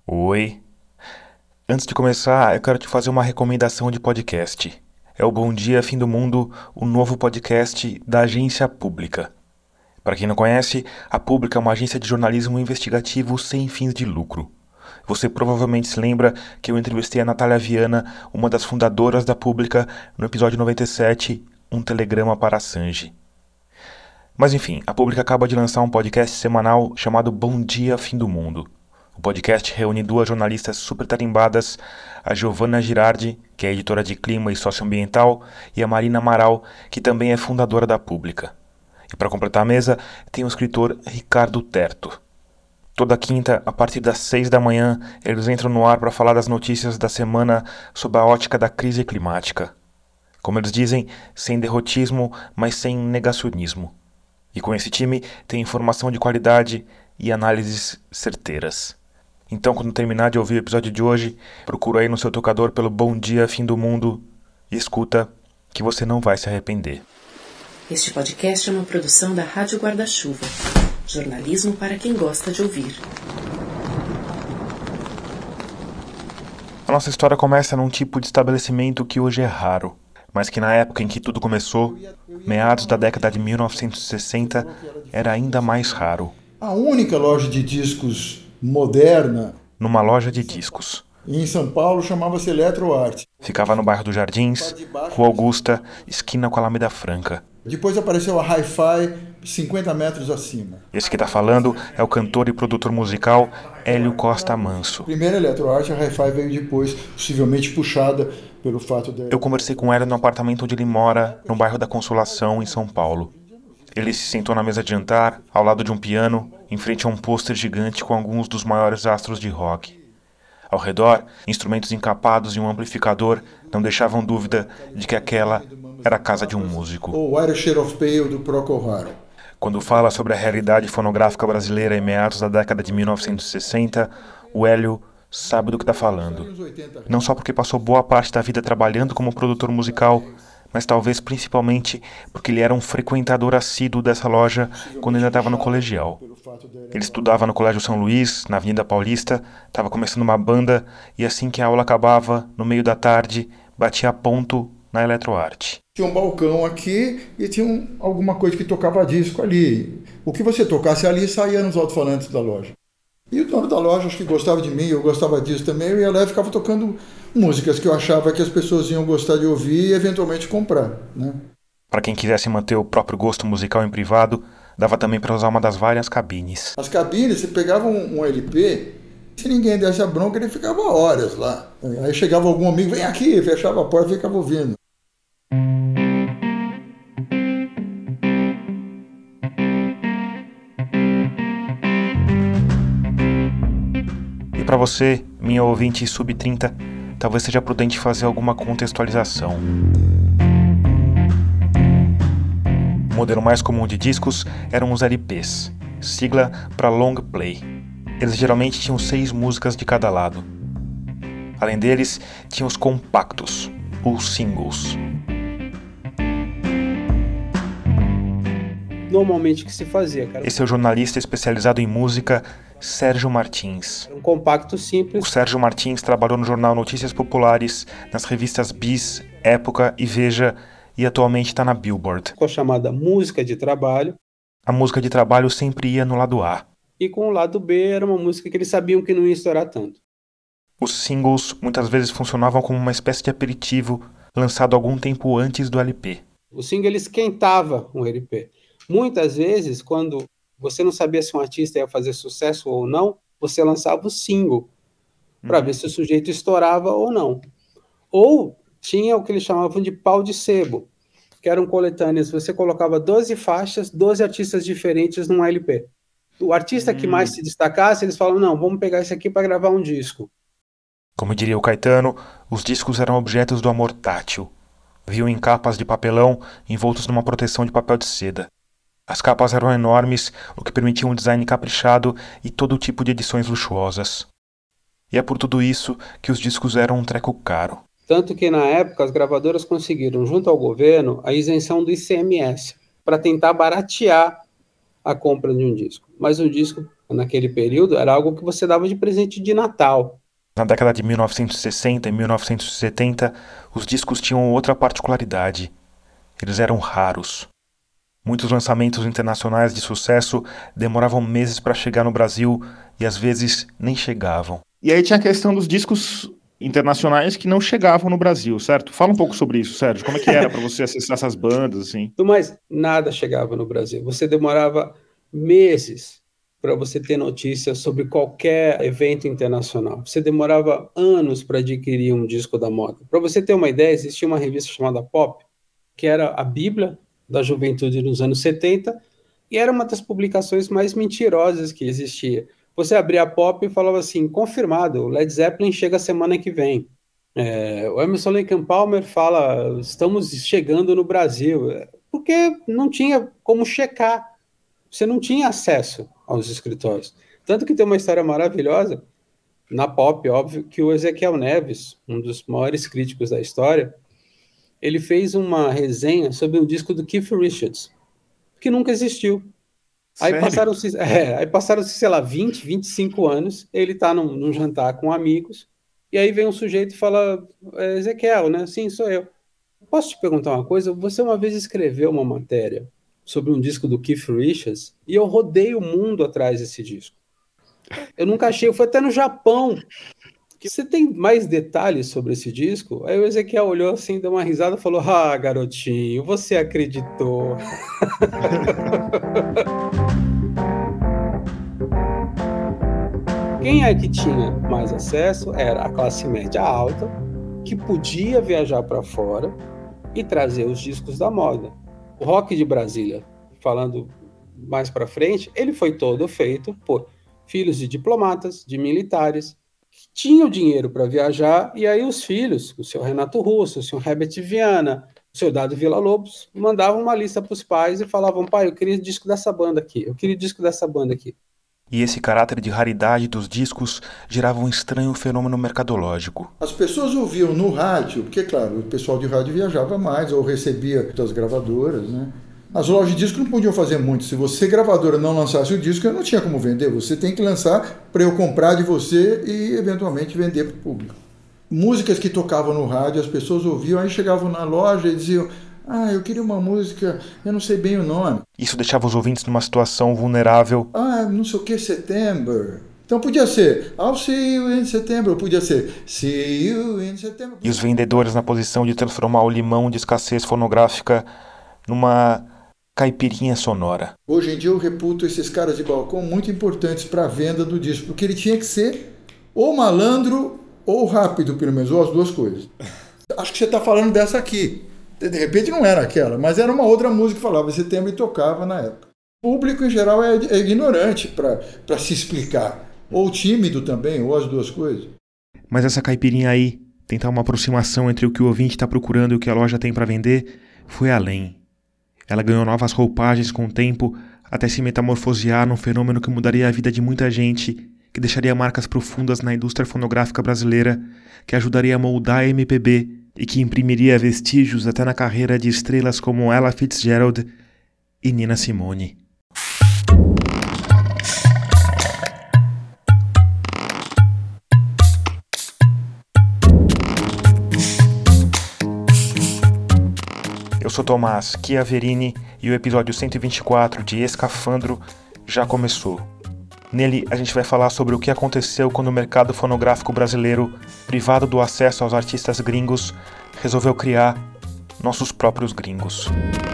Oi. Antes de começar, eu quero te fazer uma recomendação de podcast. É o Bom Dia Fim do Mundo, o novo podcast da Agência Pública. Para quem não conhece, a Pública é uma agência de jornalismo investigativo sem fins de lucro. Você provavelmente se lembra que eu entrevistei a Natália Viana, uma das fundadoras da Pública, no episódio 97, Um Telegrama para Assange. Mas enfim, a Pública acaba de lançar um podcast semanal chamado Bom Dia Fim do Mundo. O podcast reúne duas jornalistas super tarimbadas, a Giovana Girardi, que é editora de clima e socioambiental, e a Marina Amaral, que também é fundadora da Pública. E para completar a mesa, tem o escritor Ricardo Terto. Toda quinta, a partir das 6 da manhã, eles entram no ar para falar das notícias da semana sob a ótica da crise climática. Como eles dizem, sem derrotismo, mas sem negacionismo. E com esse time, tem informação de qualidade e análises certeiras. Então, quando terminar de ouvir o episódio de hoje, procura aí no seu tocador pelo Bom Dia Fim do Mundo e escuta, que você não vai se arrepender. Este podcast é uma produção da Rádio Guarda-Chuva. Jornalismo para quem gosta de ouvir. A nossa história começa num tipo de estabelecimento que hoje é raro, mas que na época em que tudo começou, meados da década de 1960, era ainda mais raro. A única loja de discos moderna Numa loja de discos. em São Paulo chamava-se Eletroarte. Ficava no bairro dos Jardins, Rua Augusta, esquina com a Alameda Franca. Depois apareceu a Hi-Fi 50 metros acima. Esse que está falando é o cantor e produtor musical Hélio Costa Manso. Primeiro a Eletroarte, a Hi-Fi veio depois, possivelmente puxada pelo fato de... Eu conversei com Hélio no apartamento onde ele mora, no bairro da Consolação, em São Paulo. Ele se sentou na mesa de jantar, ao lado de um piano, em frente a um pôster gigante com alguns dos maiores astros de rock. Ao redor, instrumentos encapados e um amplificador não deixavam dúvida de que aquela era a casa de um músico. O Irish Shade of Pale do Procol Harum. Quando fala sobre a realidade fonográfica brasileira em meados da década de 1960, o Hélio sabe do que está falando. Não só porque passou boa parte da vida trabalhando como produtor musical, mas talvez principalmente porque ele era um frequentador assíduo dessa loja quando ainda estava no colegial. Ele estudava no Colégio São Luís, na Avenida Paulista, estava começando uma banda e assim que a aula acabava, no meio da tarde, batia ponto na Eletroarte. Tinha um balcão aqui e tinha alguma coisa que tocava disco ali. O que você tocasse ali saía nos alto-falantes da loja. E o dono da loja, acho que gostava de mim, eu gostava disso também, eu ia lá e ficava tocando músicas que eu achava que as pessoas iam gostar de ouvir e eventualmente comprar, né? Para quem quisesse manter o próprio gosto musical em privado, dava também para usar uma das várias cabines. As cabines, você pegava um LP, se ninguém desse a bronca, ele ficava horas lá. Aí chegava algum amigo, vem aqui, fechava a porta e ficava ouvindo. E para você, minha ouvinte sub-30, talvez seja prudente fazer alguma contextualização. O modelo mais comum de discos eram os LPs, sigla para Long Play. Eles geralmente tinham 6 músicas de cada lado. Além deles, tinham os compactos, os singles. Normalmente o que se fazia, cara. Esse é o jornalista especializado em música, Sérgio Martins. Um compacto simples. O Sérgio Martins trabalhou no jornal Notícias Populares, nas revistas Bis, Época e Veja, e atualmente está na Billboard. Com a chamada música de trabalho. A música de trabalho sempre ia no lado A. E com o lado B era uma música que eles sabiam que não ia estourar tanto. Os singles muitas vezes funcionavam como uma espécie de aperitivo, lançado algum tempo antes do LP. O single ele esquentava um LP. Muitas vezes, quando você não sabia se um artista ia fazer sucesso ou não, você lançava o single para ver se o sujeito estourava ou não. Ou tinha o que eles chamavam de pau de sebo, que eram coletâneas. Você colocava 12 faixas, 12 artistas diferentes num LP. O artista que mais se destacasse, eles falavam, não, vamos pegar esse aqui para gravar um disco. Como diria o Caetano, os discos eram objetos do amor tátil. Viam em capas de papelão envoltos numa proteção de papel de seda. As capas eram enormes, o que permitia um design caprichado e todo tipo de edições luxuosas. E é por tudo isso que os discos eram um treco caro. Tanto que, na época, as gravadoras conseguiram, junto ao governo, a isenção do ICMS, para tentar baratear a compra de um disco. Mas o disco naquele período, era algo que você dava de presente de Natal. Na década de 1960 e 1970, os discos tinham outra particularidade. Eles eram raros. Muitos lançamentos internacionais de sucesso demoravam meses para chegar no Brasil e às vezes nem chegavam. E aí tinha a questão dos discos internacionais que não chegavam no Brasil, certo? Fala um pouco sobre isso, Sérgio. Como é que era para você acessar essas bandas, assim? Mas nada chegava no Brasil. Você demorava meses para você ter notícias sobre qualquer evento internacional. Você demorava anos para adquirir um disco da moda. Para você ter uma ideia, existia uma revista chamada Pop, que era a Bíblia da juventude nos anos 70, e era uma das publicações mais mentirosas que existia. Você abria a Pop e falava assim, confirmado, o Led Zeppelin chega semana que vem. O Emerson Lake and Palmer fala, estamos chegando no Brasil, porque não tinha como checar, você não tinha acesso aos escritórios. Tanto que tem uma história maravilhosa, na Pop, óbvio, que o Ezequiel Neves, um dos maiores críticos da história, ele fez uma resenha sobre um disco do Keith Richards, que nunca existiu. Aí passaram-se, sei lá, 20, 25 anos, ele está num jantar com amigos, e aí vem um sujeito e fala, Ezequiel, né? Sim, sou eu. Posso te perguntar uma coisa? Você uma vez escreveu uma matéria sobre um disco do Keith Richards, e eu rodei o mundo atrás desse disco. Eu nunca achei, eu fui até no Japão. Você tem mais detalhes sobre esse disco? Aí o Ezequiel olhou assim, deu uma risada e falou, garotinho, você acreditou. Quem é que tinha mais acesso era a classe média alta, que podia viajar para fora e trazer os discos da moda. O rock de Brasília, falando mais para frente, ele foi todo feito por filhos de diplomatas, de militares, que tinham dinheiro para viajar, e aí os filhos, o senhor Renato Russo, o senhor Herbert Viana, o senhor Dado Villa-Lobos, mandavam uma lista para os pais e falavam, pai, eu queria o disco dessa banda aqui, eu queria o disco dessa banda aqui. E esse caráter de raridade dos discos gerava um estranho fenômeno mercadológico. As pessoas ouviam no rádio, porque, claro, o pessoal de rádio viajava mais, ou recebia das gravadoras, né? As lojas de disco não podiam fazer muito. Se você, gravadora, não lançasse o disco, eu não tinha como vender. Você tem que lançar para eu comprar de você e, eventualmente, vender para o público. Músicas que tocavam no rádio, as pessoas ouviam, aí chegavam na loja e diziam, eu queria uma música, eu não sei bem o nome. Isso deixava os ouvintes numa situação vulnerável. Não sei o que, September. Então podia ser, I'll see you in September, ou podia ser, see you in September. E os vendedores na posição de transformar o limão de escassez fonográfica numa caipirinha sonora. Hoje em dia eu reputo esses caras de balcão muito importantes para a venda do disco, porque ele tinha que ser ou malandro ou rápido, pelo menos, ou as duas coisas. Acho que você está falando dessa aqui. De repente não era aquela, mas era uma outra música que falava Setembro e tocava na época. O público, em geral, é ignorante para se explicar. Ou tímido também, ou as duas coisas. Mas essa caipirinha aí, tentar uma aproximação entre o que o ouvinte está procurando e o que a loja tem para vender, foi além. Ela ganhou novas roupagens com o tempo, até se metamorfosear num fenômeno que mudaria a vida de muita gente, que deixaria marcas profundas na indústria fonográfica brasileira, que ajudaria a moldar a MPB e que imprimiria vestígios até na carreira de estrelas como Ella Fitzgerald e Nina Simone. Eu sou Tomás Chiaverini e o episódio 124 de Escafandro já começou. Nele, a gente vai falar sobre o que aconteceu quando o mercado fonográfico brasileiro, privado do acesso aos artistas gringos, resolveu criar nossos próprios gringos.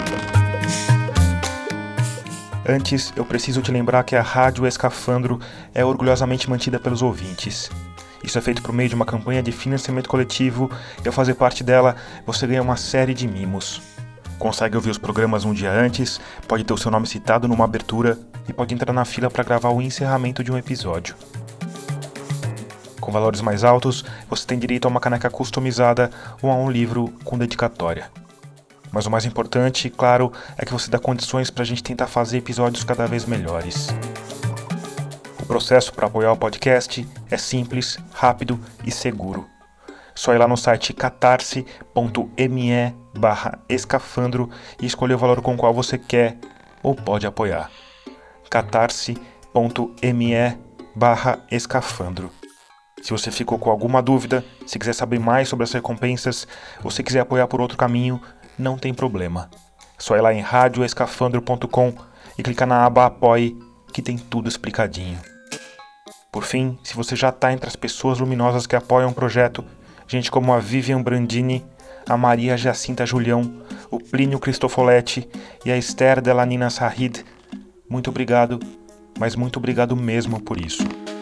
Antes, eu preciso te lembrar que a Rádio Escafandro é orgulhosamente mantida pelos ouvintes. Isso é feito por meio de uma campanha de financiamento coletivo e, ao fazer parte dela, você ganha uma série de mimos. Consegue ouvir os programas um dia antes, pode ter o seu nome citado numa abertura e pode entrar na fila para gravar o encerramento de um episódio. Com valores mais altos, você tem direito a uma caneca customizada ou a um livro com dedicatória. Mas o mais importante, claro, é que você dá condições para a gente tentar fazer episódios cada vez melhores. O processo para apoiar o podcast é simples, rápido e seguro. Só ir lá no site catarse.me/escafandro e escolher o valor com o qual você quer ou pode apoiar. catarse.me/escafandro. apoia.me/escafandro. Se você ficou com alguma dúvida, se quiser saber mais sobre as recompensas, ou se quiser apoiar por outro caminho, não tem problema. Só ir lá em radioescafandro.com e clicar na aba Apoie, que tem tudo explicadinho. Por fim, se você já está entre as pessoas luminosas que apoiam o projeto, gente como a Vivian Brandini, a Maria Jacinta Julião, o Plínio Cristofoletti e a Esther Delanina Sahid, muito obrigado, mas muito obrigado mesmo por isso.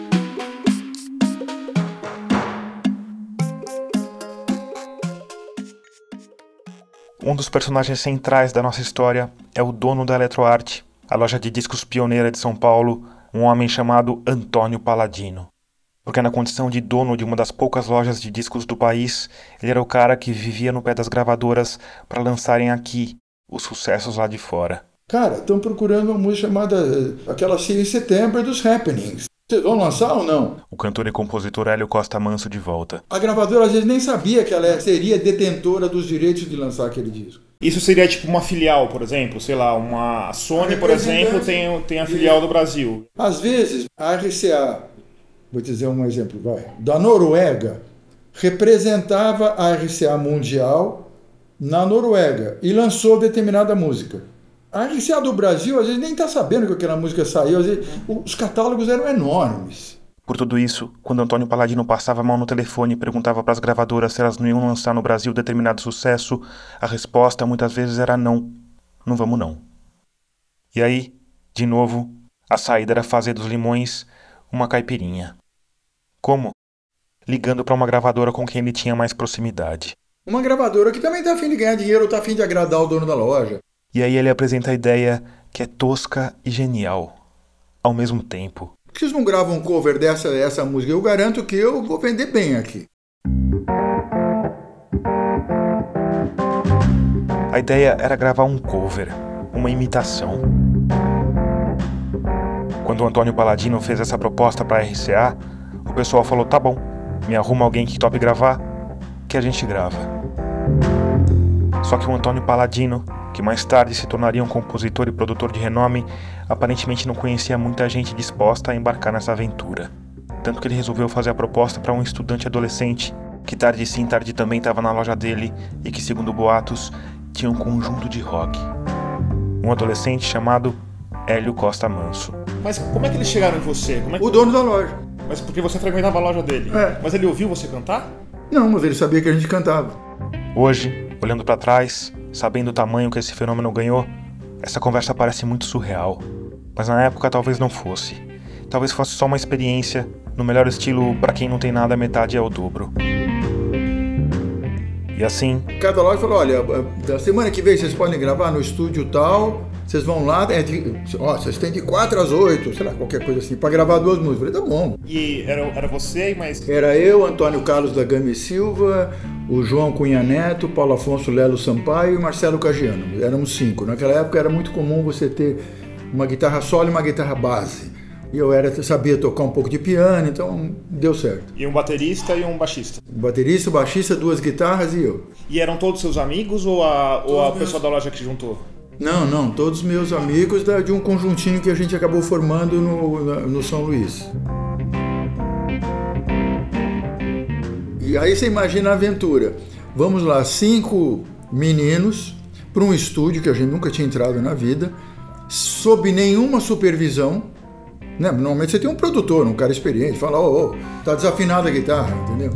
Um dos personagens centrais da nossa história é o dono da Eletroarte, a loja de discos pioneira de São Paulo, um homem chamado Antônio Paladino. Porque na condição de dono de uma das poucas lojas de discos do país, ele era o cara que vivia no pé das gravadoras para lançarem aqui os sucessos lá de fora. Cara, estão procurando uma música chamada aquela Cia em Setembro dos Happenings. Vocês vão lançar ou não? O cantor e compositor Hélio Costa Manso de volta. A gravadora às vezes nem sabia que ela seria detentora dos direitos de lançar aquele disco. Isso seria tipo uma filial, por exemplo? Sei lá, a Sony, por exemplo, tem a filial do Brasil. Às vezes, a RCA, vou te dizer um exemplo, da Noruega, representava a RCA Mundial na Noruega e lançou determinada música. A RCA do Brasil, às vezes, nem está sabendo que aquela música saiu, às vezes, os catálogos eram enormes. Por tudo isso, quando Antônio Paladino passava a mão no telefone e perguntava para as gravadoras se elas não iam lançar no Brasil determinado sucesso, a resposta muitas vezes era não. Não vamos não. E aí, de novo, a saída era fazer dos limões uma caipirinha. Como? Ligando para uma gravadora com quem ele tinha mais proximidade. Uma gravadora que também está a fim de ganhar dinheiro ou está a fim de agradar o dono da loja. E aí ele apresenta a ideia que é tosca e genial, ao mesmo tempo. Por que vocês não gravam um cover dessa música? Eu garanto que eu vou vender bem aqui. A ideia era gravar um cover, uma imitação. Quando o Antônio Paladino fez essa proposta para a RCA, o pessoal falou, tá bom, me arruma alguém que tope gravar, que a gente grava. Só que o Antônio Paladino, que mais tarde se tornaria um compositor e produtor de renome, aparentemente não conhecia muita gente disposta a embarcar nessa aventura. Tanto que ele resolveu fazer a proposta para um estudante adolescente, que tarde sim, tarde também estava na loja dele e que, segundo boatos, tinha um conjunto de rock. Um adolescente chamado Hélio Costa Manso. Mas como é que eles chegaram em você? O dono da loja. Mas porque você frequentava a loja dele? É. Mas ele ouviu você cantar? Não, mas ele sabia que a gente cantava. Hoje, olhando para trás, sabendo o tamanho que esse fenômeno ganhou, essa conversa parece muito surreal. Mas na época talvez não fosse. Talvez fosse só uma experiência, no melhor estilo para quem não tem nada, metade é o dobro. E assim... Cada loja falou, olha, da semana que vem vocês podem gravar no estúdio tal, vocês vão lá, vocês têm de 4 às 8, sei lá, qualquer coisa assim, para gravar 2 músicas. Eu falei, tá bom. E era você, mas... Era eu, Antônio Carlos da Gama e Silva, o João Cunha Neto, Paulo Afonso Lelo Sampaio e Marcelo Caggiano. Éramos 5. Naquela época era muito comum você ter uma guitarra solo e uma guitarra base. E eu sabia tocar um pouco de piano, então deu certo. E um baterista e um baixista? Um baterista, baixista, 2 guitarras e eu. E eram todos seus amigos ou a pessoa da loja que juntou? Não, todos meus amigos de um conjuntinho que a gente acabou formando no São Luís. E aí você imagina a aventura. Vamos lá, 5 meninos para um estúdio que a gente nunca tinha entrado na vida, sob nenhuma supervisão. Né? Normalmente você tem um produtor, um cara experiente, fala, tá desafinada a guitarra, entendeu?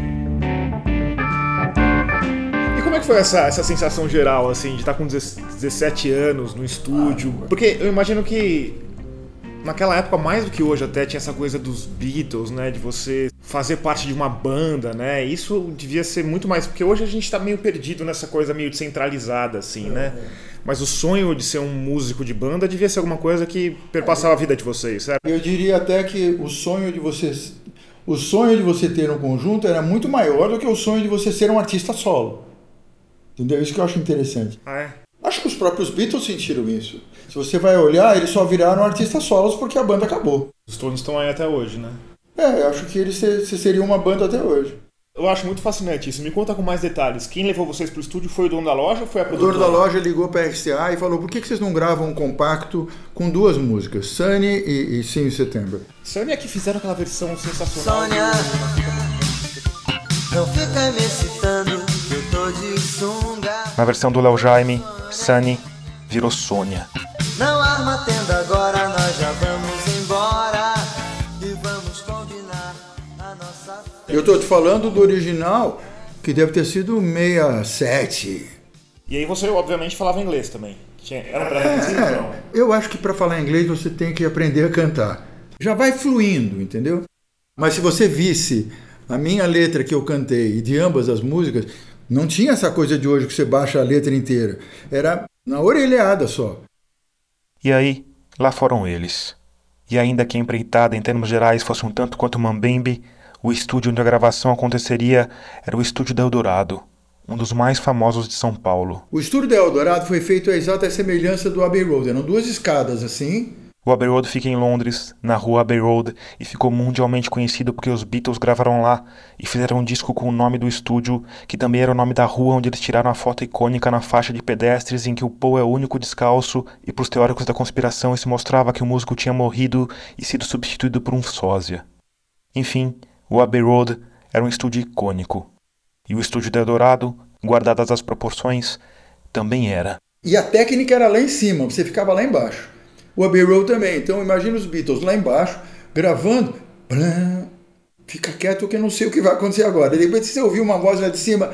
E como é que foi essa sensação geral, assim, de estar com 17 anos no estúdio? Porque eu imagino que naquela época, mais do que hoje até, tinha essa coisa dos Beatles, né? De você fazer parte de uma banda, né? Isso devia ser muito mais... Porque hoje a gente tá meio perdido nessa coisa meio descentralizada, assim, né? Mas o sonho de ser um músico de banda devia ser alguma coisa que perpassava a vida de vocês, certo? Eu diria até que o sonho de você ter um conjunto era muito maior do que o sonho de você ser um artista solo. Entendeu? Isso que eu acho interessante. Ah, é? Acho que os próprios Beatles sentiram isso. Se você vai olhar, eles só viraram artistas solos porque a banda acabou. Os Stones estão aí até hoje, né? Eu acho que eles seriam uma banda até hoje. Eu acho muito fascinante isso. Me conta com mais detalhes. Quem levou vocês pro estúdio foi o dono da loja ou foi a O produtora? dono da loja ligou para a RCA e falou: por que vocês não gravam um compacto com 2 músicas, Sunny e Sim Setembro? Sunny é que fizeram aquela versão sensacional. Sônia, não fica me excitando, eu tô de sunga. Na versão do Léo Jaime, Sunny virou Sônia. Não arma tenda agora, nós já vamos embora e vamos combinar a nossa... Eu estou te falando do original, que deve ter sido 67. E aí você, obviamente, falava inglês também. Era um pré-requisito, não? Eu acho que para falar inglês você tem que aprender a cantar. Já vai fluindo, entendeu? Mas se você visse a minha letra que eu cantei e de ambas as músicas, não tinha essa coisa de hoje que você baixa a letra inteira. Era na orelhada só. E aí, lá foram eles. E ainda que a empreitada em termos gerais fosse um tanto quanto mambembe, o estúdio onde a gravação aconteceria era o Estúdio da Eldorado, um dos mais famosos de São Paulo. O estúdio da Eldorado foi feito à exata semelhança do Abbey Road. Eram 2 escadas assim. O Abbey Road fica em Londres, na rua Abbey Road, e ficou mundialmente conhecido porque os Beatles gravaram lá e fizeram um disco com o nome do estúdio, que também era o nome da rua onde eles tiraram a foto icônica na faixa de pedestres em que o Paul é o único descalço, e para os teóricos da conspiração isso mostrava que o músico tinha morrido e sido substituído por um sósia. Enfim, o Abbey Road era um estúdio icônico. E o Estúdio da Eldorado, guardadas as proporções, também era. E a técnica era lá em cima, você ficava lá embaixo. O Abbey Road também. Então imagina os Beatles lá embaixo, gravando. Fica quieto que eu não sei o que vai acontecer agora. De repente você ouviu uma voz lá de cima.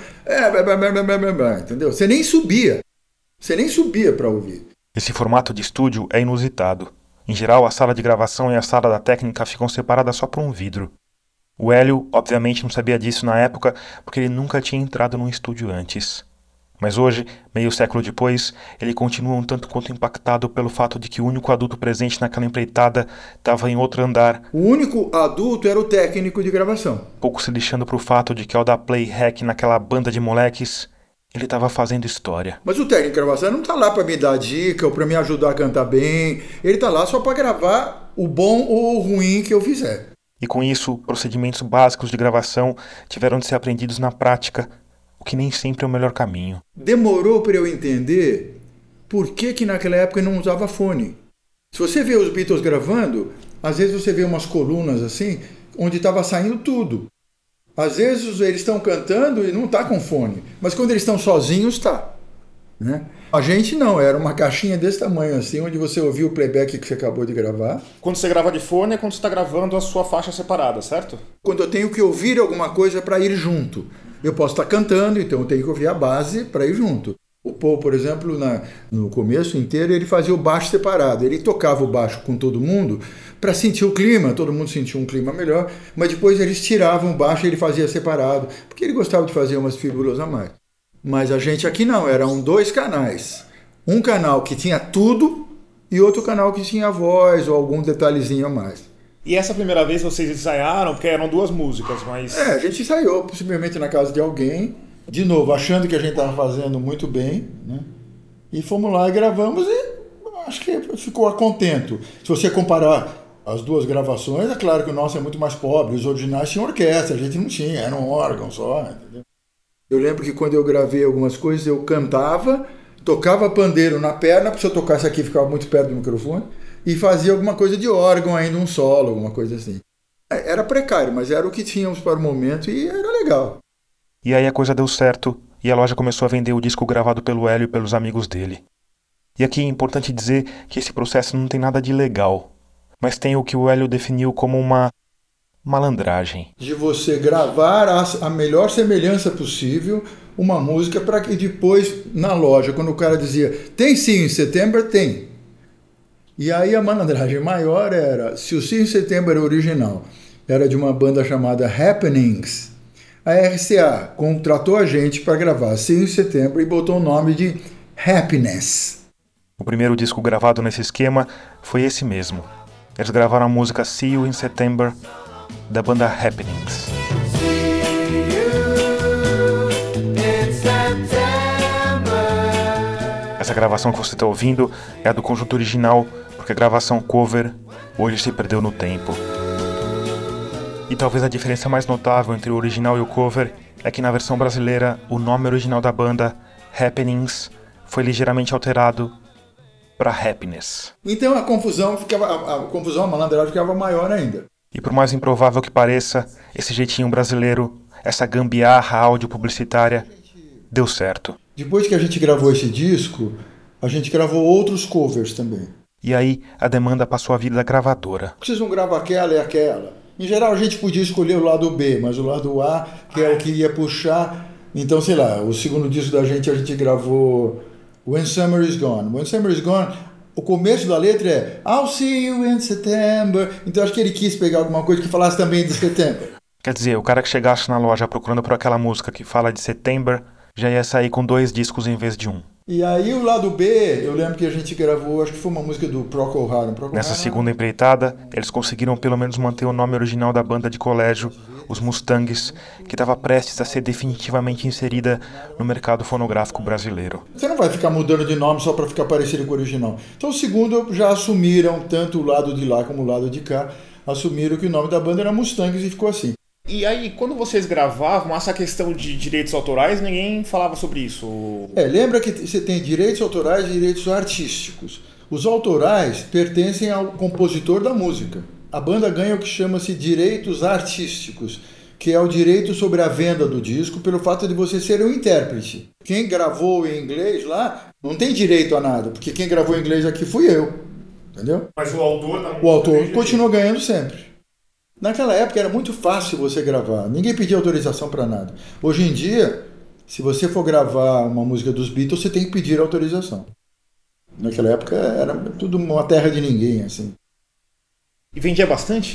Entendeu? Você nem subia. Você nem subia para ouvir. Esse formato de estúdio é inusitado. Em geral, a sala de gravação e a sala da técnica ficam separadas só por um vidro. O Hélio, obviamente, não sabia disso na época, porque ele nunca tinha entrado num estúdio antes. Mas hoje, meio século depois, ele continua um tanto quanto impactado pelo fato de que o único adulto presente naquela empreitada estava em outro andar. O único adulto era o técnico de gravação. Pouco se lixando pro fato de que ao dar play hack naquela banda de moleques, ele estava fazendo história. Mas o técnico de gravação não está lá para me dar dica ou para me ajudar a cantar bem. Ele está lá só para gravar o bom ou o ruim que eu fizer. E com isso, procedimentos básicos de gravação tiveram de ser aprendidos na prática, o que nem sempre é o melhor caminho. Demorou para eu entender por que naquela época eu não usava fone. Se você vê os Beatles gravando, às vezes você vê umas colunas assim, onde estava saindo tudo. Às vezes eles estão cantando e não está com fone, mas quando eles estão sozinhos, está. Né? A gente não, era uma caixinha desse tamanho assim, onde você ouvia o playback que você acabou de gravar. Quando você grava de fone é quando você está gravando a sua faixa separada, certo? Quando eu tenho que ouvir alguma coisa para ir junto. Eu posso estar cantando, então eu tenho que ouvir a base para ir junto. O Paul, por exemplo, no começo inteiro, ele fazia o baixo separado. Ele tocava o baixo com todo mundo para sentir o clima, todo mundo sentia um clima melhor, mas depois eles tiravam o baixo e ele fazia separado, porque ele gostava de fazer umas figuras a mais. Mas a gente aqui não, eram 2 canais. Um canal que tinha tudo e outro canal que tinha voz ou algum detalhezinho a mais. E essa primeira vez vocês ensaiaram, porque eram 2 músicas, mas... A gente ensaiou, possivelmente na casa de alguém, de novo, achando que a gente estava fazendo muito bem, né? E fomos lá e gravamos e acho que ficou a contento. Se você comparar as 2 gravações, é claro que o nosso é muito mais pobre, os originais tinham orquestra, a gente não tinha, era um órgão só, entendeu? Eu lembro que quando eu gravei algumas coisas, eu cantava, tocava pandeiro na perna, se eu tocasse aqui ficava muito perto do microfone, e fazia alguma coisa de órgão ainda, um solo, alguma coisa assim. Era precário, mas era o que tínhamos para o momento e era legal. E aí a coisa deu certo, e a loja começou a vender o disco gravado pelo Hélio e pelos amigos dele. E aqui é importante dizer que esse processo não tem nada de legal, mas tem o que o Hélio definiu como uma malandragem. De você gravar a melhor semelhança possível uma música para que depois, na loja, quando o cara dizia, tem sim, em setembro tem. E aí a malandragem maior era, se o Sim em Setembro era original, era de uma banda chamada Happenings, a RCA contratou a gente para gravar Sim em Setembro e botou o nome de Happiness. O primeiro disco gravado nesse esquema foi esse mesmo. Eles gravaram a música See You in September, da banda Happenings. Essa gravação que você está ouvindo é a do conjunto original, porque a gravação cover hoje se perdeu no tempo. E talvez a diferença mais notável entre o original e o cover é que na versão brasileira o nome original da banda, Happenings, foi ligeiramente alterado para Happiness. Então a confusão, a malandragem ficava maior ainda. E por mais improvável que pareça, esse jeitinho brasileiro, essa gambiarra áudio publicitária, deu certo. Depois que a gente gravou esse disco, a gente gravou outros covers também. E aí a demanda passou a vir da gravadora. Vocês não gravam aquela e aquela. Em geral a gente podia escolher o lado B, mas o lado A, que é o que ia puxar. Então, sei lá, o segundo disco da gente a gente gravou When Summer Is Gone. When Summer Is Gone, o começo da letra é I'll see you in September. Então acho que ele quis pegar alguma coisa que falasse também de setembro. Quer dizer, o cara que chegasse na loja procurando por aquela música que fala de September já ia sair com 2 discos em vez de 1. E aí o lado B, eu lembro que a gente gravou, acho que foi uma música do Procol Harum. Nessa segunda empreitada, eles conseguiram pelo menos manter o nome original da banda de colégio, os Mustangs, que estava prestes a ser definitivamente inserida no mercado fonográfico brasileiro. Você não vai ficar mudando de nome só para ficar parecido com o original. Então o segundo já assumiram, tanto o lado de lá como o lado de cá, assumiram que o nome da banda era Mustangs e ficou assim. E aí, quando vocês gravavam, essa questão de direitos autorais, ninguém falava sobre isso? Lembra que você tem direitos autorais e direitos artísticos. Os autorais pertencem ao compositor da música. A banda ganha o que chama-se direitos artísticos, que é o direito sobre a venda do disco pelo fato de você ser um intérprete. Quem gravou em inglês lá não tem direito a nada, porque quem gravou em inglês aqui fui eu. Entendeu? Mas o autor da música... O autor continua ganhando sempre. Naquela época era muito fácil você gravar, ninguém pedia autorização para nada. Hoje em dia, se você for gravar uma música dos Beatles, você tem que pedir autorização. Naquela época era tudo uma terra de ninguém, assim. E vendia bastante?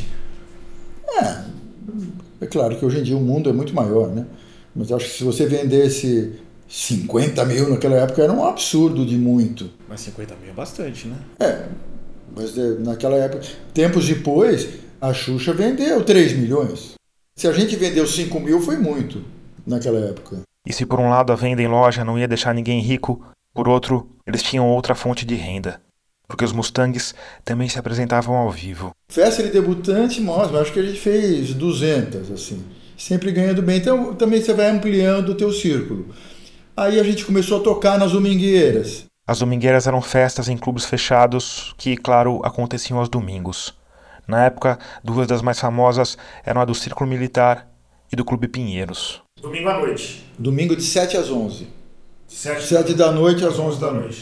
É claro que hoje em dia o mundo é muito maior, né? Mas acho que se você vendesse 50 mil naquela época era um absurdo de muito. Mas 50 mil é bastante, né? Mas naquela época, tempos depois... A Xuxa vendeu 3 milhões. Se a gente vendeu 5 mil, foi muito naquela época. E se por um lado a venda em loja não ia deixar ninguém rico, por outro, eles tinham outra fonte de renda. Porque os Mustangs também se apresentavam ao vivo. Festa de debutante, mostra, acho que a gente fez 200, assim. Sempre ganhando bem. Então também você vai ampliando o teu círculo. Aí a gente começou a tocar nas domingueiras. As domingueiras eram festas em clubes fechados que, claro, aconteciam aos domingos. Na época, 2 das mais famosas eram a do Círculo Militar e do Clube Pinheiros. Domingo à noite. Domingo de 7 às 11. 7 da noite às 11 da noite.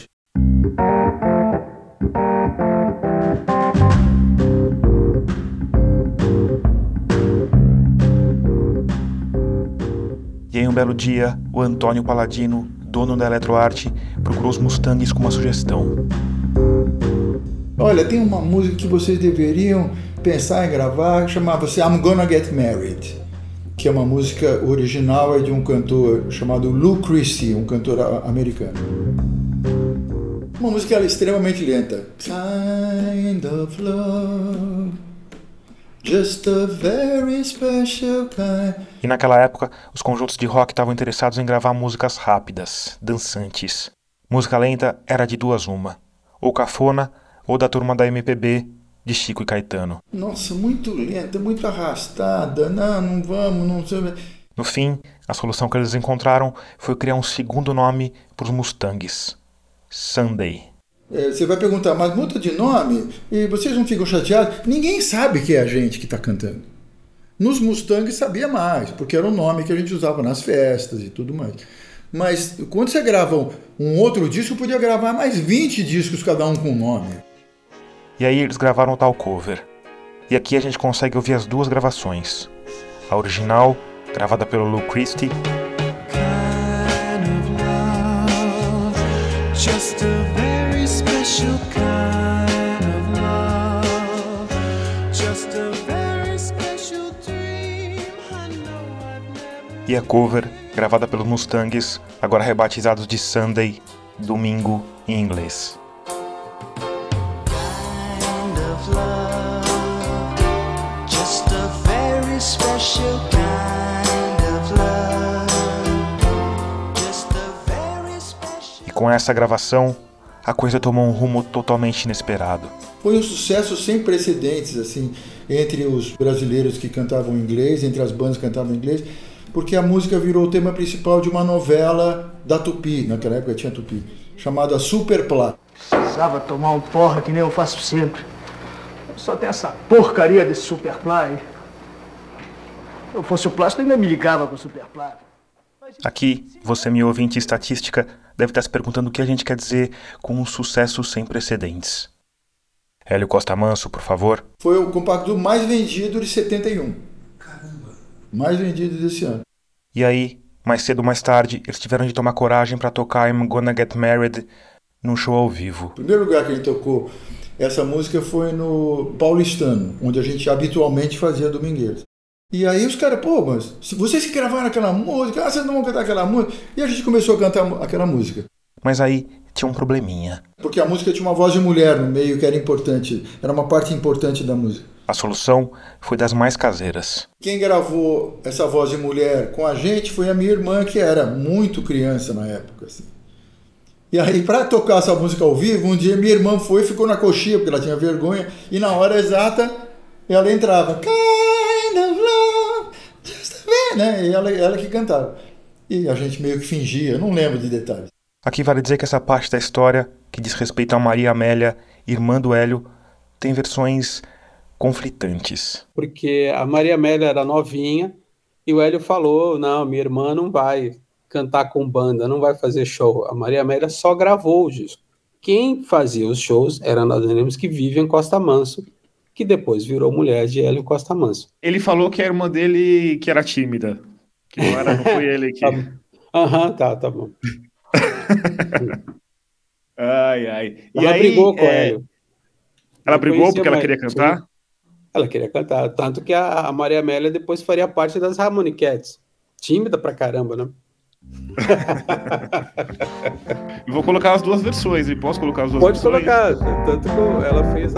E aí um belo dia, o Antônio Paladino, dono da Eletroarte, procurou os Mustangs com uma sugestão. Olha, tem uma música que vocês deveriam pensar em gravar, chamava-se I'm Gonna Get Married, que é uma música original de um cantor chamado Lou Christie, um cantor americano. Uma música extremamente lenta. Kind of love, just a very special kind. E naquela época, os conjuntos de rock estavam interessados em gravar músicas rápidas, dançantes. Música lenta era de 2 uma, ou cafona, ou da turma da MPB, de Chico e Caetano. Nossa, muito lenta, muito arrastada, não vamos, não sei. No fim, a solução que eles encontraram foi criar um segundo nome para os Mustangs, Sunday. Você vai perguntar, mas muda de nome? E vocês não ficam chateados? Ninguém sabe que é a gente que está cantando. Nos Mustangs sabia mais, porque era o nome que a gente usava nas festas e tudo mais. Mas quando você grava um outro disco, podia gravar mais 20 discos, cada um com um nome. E aí eles gravaram o tal cover. E aqui a gente consegue ouvir as 2 gravações. A original, gravada pelo Lou Christie. E a cover, gravada pelos Mustangs, agora rebatizados de Sunday, domingo em inglês. E com essa gravação, a coisa tomou um rumo totalmente inesperado. Foi um sucesso sem precedentes, assim, entre os brasileiros que cantavam inglês, entre as bandas que cantavam inglês, porque a música virou o tema principal de uma novela da Tupi, naquela época tinha Tupi, chamada Superplá. Precisava tomar um porra que nem eu faço sempre. Só tem essa porcaria desse Superplá aí. Se eu fosse o plástico, ainda me ligava com o Superplá. Aqui, você, meu ouvinte estatística, deve estar se perguntando o que a gente quer dizer com um sucesso sem precedentes. Hélio Costa Manso, por favor. Foi o compacto mais vendido de 71. Caramba! Mais vendido desse ano. E aí, mais cedo ou mais tarde, eles tiveram de tomar coragem para tocar I'm Gonna Get Married num show ao vivo. O primeiro lugar que ele tocou essa música foi no Paulistano, onde a gente habitualmente fazia domingueiras. E aí os caras, pô, mas vocês que gravaram aquela música, vocês não vão cantar aquela música? E a gente começou a cantar aquela música. Mas aí tinha um probleminha. Porque a música tinha uma voz de mulher no meio que era importante, era uma parte importante da música. A solução foi das mais caseiras. Quem gravou essa voz de mulher com a gente foi a minha irmã, que era muito criança na época, assim. E aí, para tocar essa música ao vivo, um dia minha irmã foi e ficou na coxinha, porque ela tinha vergonha, e na hora exata ela entrava. Kind of love, just a bit, né? E ela que cantava. E a gente meio que fingia, eu não lembro de detalhes. Aqui vale dizer que essa parte da história, que diz respeito a Maria Amélia, irmã do Hélio, tem versões conflitantes. Porque a Maria Amélia era novinha e o Hélio falou, não, minha irmã não vai cantar com banda, não vai fazer show. A Maria Amélia só gravou o disco. Quem fazia os shows era nada menos que Vivian Costa Manso, que depois virou mulher de Hélio Costa Manso. Ele falou que a irmã dele que era tímida. Que não foi ele que... Tá bom. Ai. E ela brigou com o Hélio. Ela brigou porque ela queria cantar? Sim. Ela queria cantar. Tanto que a Maria Amélia depois faria parte das Harmony Cats. Tímida pra caramba, né? Eu vou colocar as duas versões. E posso colocar as duas versões? Pode colocar. Tanto que ela fez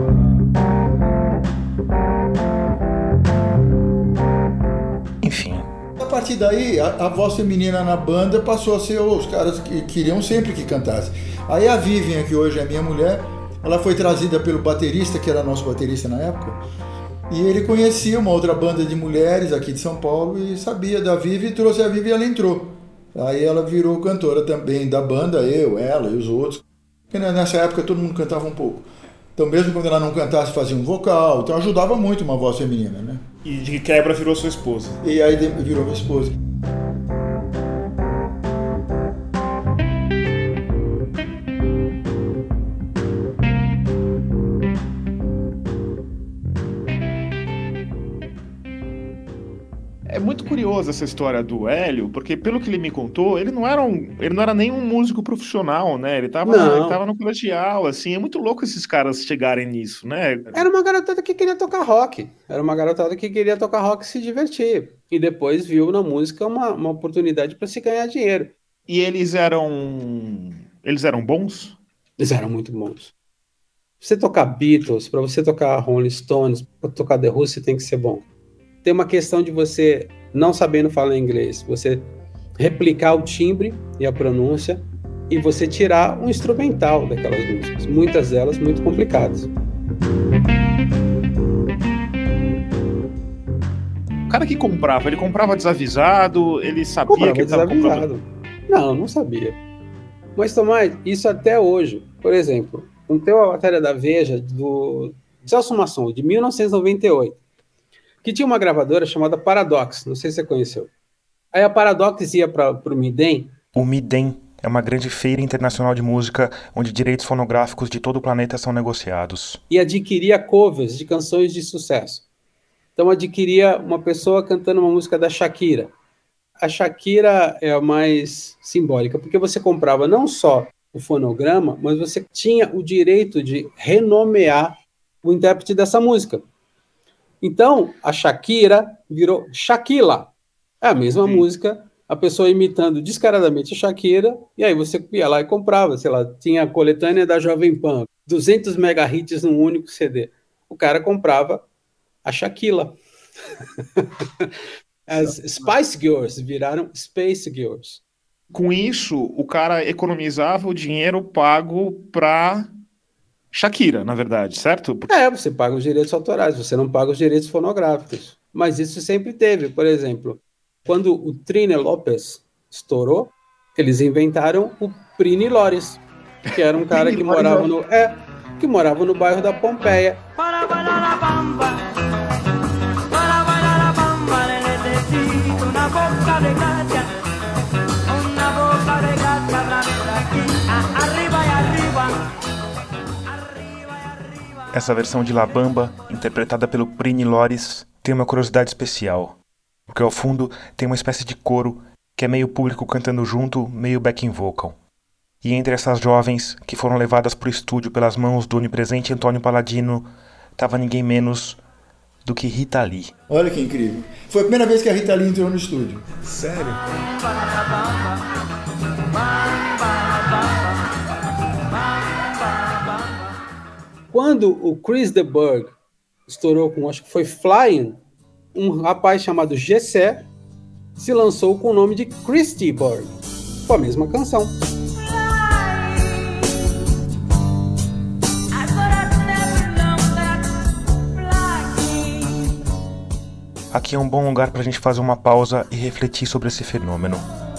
Enfim. A partir daí, a voz feminina na banda passou a ser os caras que queriam sempre que cantasse. Aí a Vivian, que hoje é minha mulher, ela foi trazida pelo baterista, que era nosso baterista na época, e ele conhecia uma outra banda de mulheres aqui de São Paulo e sabia da Vivi, e trouxe a Vivi e ela entrou. Aí ela virou cantora também da banda, ela e os outros. Porque nessa época todo mundo cantava um pouco. Então mesmo quando ela não cantasse, fazia um vocal, então ajudava muito uma voz feminina, né? E de quebra virou sua esposa. E aí virou minha esposa. É muito curioso essa história do Hélio, porque pelo que ele me contou, ele não era nem um músico profissional, né? Ele tava no colegial, assim. É muito louco esses caras chegarem nisso, né? Era uma garotada que queria tocar rock. E se divertir. E depois viu na música uma oportunidade para se ganhar dinheiro. E eles eram bons? Eles eram muito bons. Pra você tocar Beatles, para você tocar Rolling Stones, para tocar The Who, você tem que ser bom. Tem uma questão de você, não sabendo falar inglês, você replicar o timbre e a pronúncia e você tirar um instrumental daquelas músicas, muitas delas muito complicadas. O cara que comprava, ele comprava desavisado, ele sabia comprava que ele estava comprando... Não sabia. Mas, Tomás, isso até hoje, por exemplo, tem uma matéria da Veja, do Celso Masson, de 1998, que tinha uma gravadora chamada Paradox, não sei se você conheceu. Aí a Paradox ia para o Midem. O Midem é uma grande feira internacional de música onde direitos fonográficos de todo o planeta são negociados. E adquiria covers de canções de sucesso. Então adquiria uma pessoa cantando uma música da Shakira. A Shakira é a mais simbólica, porque você comprava não só o fonograma, mas você tinha o direito de renomear o intérprete dessa música. Então, a Shakira virou Shakila. É a mesma música, a pessoa imitando descaradamente a Shakira, e aí você ia lá e comprava, sei lá, tinha a coletânea da Jovem Pan, 200 mega hits num único CD. O cara comprava a Shakila. As Spice Girls viraram Space Girls. com isso, o cara economizava o dinheiro pago pra Shakira, na verdade, certo? Você paga os direitos autorais, você não paga os direitos fonográficos. Mas isso sempre teve. Por exemplo, quando o Trini Lopes estourou, eles inventaram o Prini Loris, que era um cara que morava no bairro da Pompeia. Essa versão de La Bamba, interpretada pelo Prini Loris, tem uma curiosidade especial, porque ao fundo tem uma espécie de coro que é meio público cantando junto, meio backing vocal. E entre essas jovens que foram levadas para o estúdio pelas mãos do onipresente Antônio Palladino, estava ninguém menos do que Rita Lee. Olha que incrível. Foi a primeira vez que a Rita Lee entrou no estúdio. Sério? Quando o Chris de Burgh estourou com, acho que foi Flying, um rapaz chamado Gessé se lançou com o nome de Christy Burgh, com a mesma canção. Aqui é um bom lugar para a gente fazer uma pausa e refletir sobre esse fenômeno.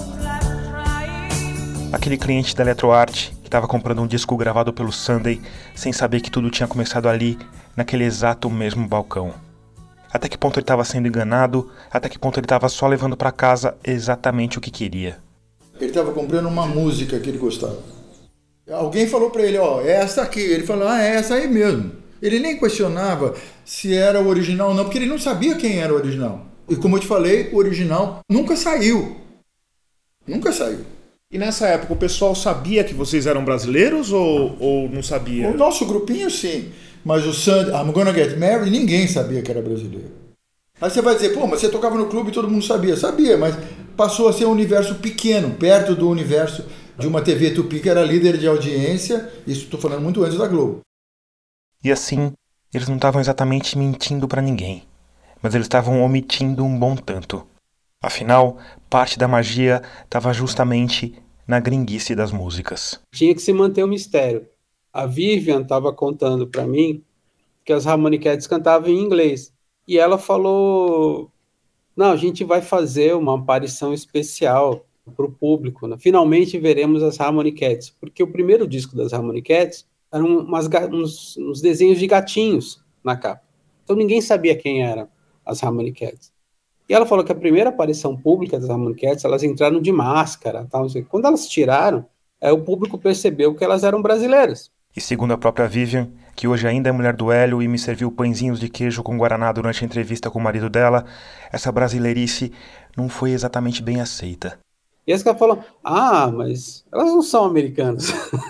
Aquele cliente da Eletroarte que estava comprando um disco gravado pelo Sunday sem saber que tudo tinha começado ali, naquele exato mesmo balcão. Até que ponto ele estava sendo enganado, até que ponto ele estava só levando para casa exatamente o que queria. Ele estava comprando uma música que ele gostava. Alguém falou para ele, ó, é essa aqui. Ele falou, é essa aí mesmo. Ele nem questionava se era o original ou não, porque ele não sabia quem era o original. E como eu te falei, o original nunca saiu. Nunca saiu. E nessa época o pessoal sabia que vocês eram brasileiros ou não sabia? O nosso grupinho sim, mas o Sunday, I'm Gonna Get Married, ninguém sabia que era brasileiro. Aí você vai dizer, pô, mas você tocava no clube e todo mundo sabia. Sabia, mas passou a ser um universo pequeno, perto do universo de uma TV Tupi que era líder de audiência, isso estou falando muito antes da Globo. E assim, eles não estavam exatamente mentindo para ninguém, mas eles estavam omitindo um bom tanto. Afinal, parte da magia estava justamente na gringuice das músicas. Tinha que se manter um mistério. A Vivian estava contando para mim que as Harmony Cats cantavam em inglês. E ela falou, não, a gente vai fazer uma aparição especial para o público. Né? Finalmente veremos as Harmony Cats. Porque o primeiro disco das Harmony Cats eram uns desenhos de gatinhos na capa. Então ninguém sabia quem eram as Harmony Cats. E ela falou que a primeira aparição pública das Harmony Cats, elas entraram de máscara. Tal, não sei. Quando elas tiraram, o público percebeu que elas eram brasileiras. E segundo a própria Vivian, que hoje ainda é mulher do Hélio e me serviu pãezinhos de queijo com guaraná durante a entrevista com o marido dela, essa brasileirice não foi exatamente bem aceita. E as caras falam, mas elas não são americanas.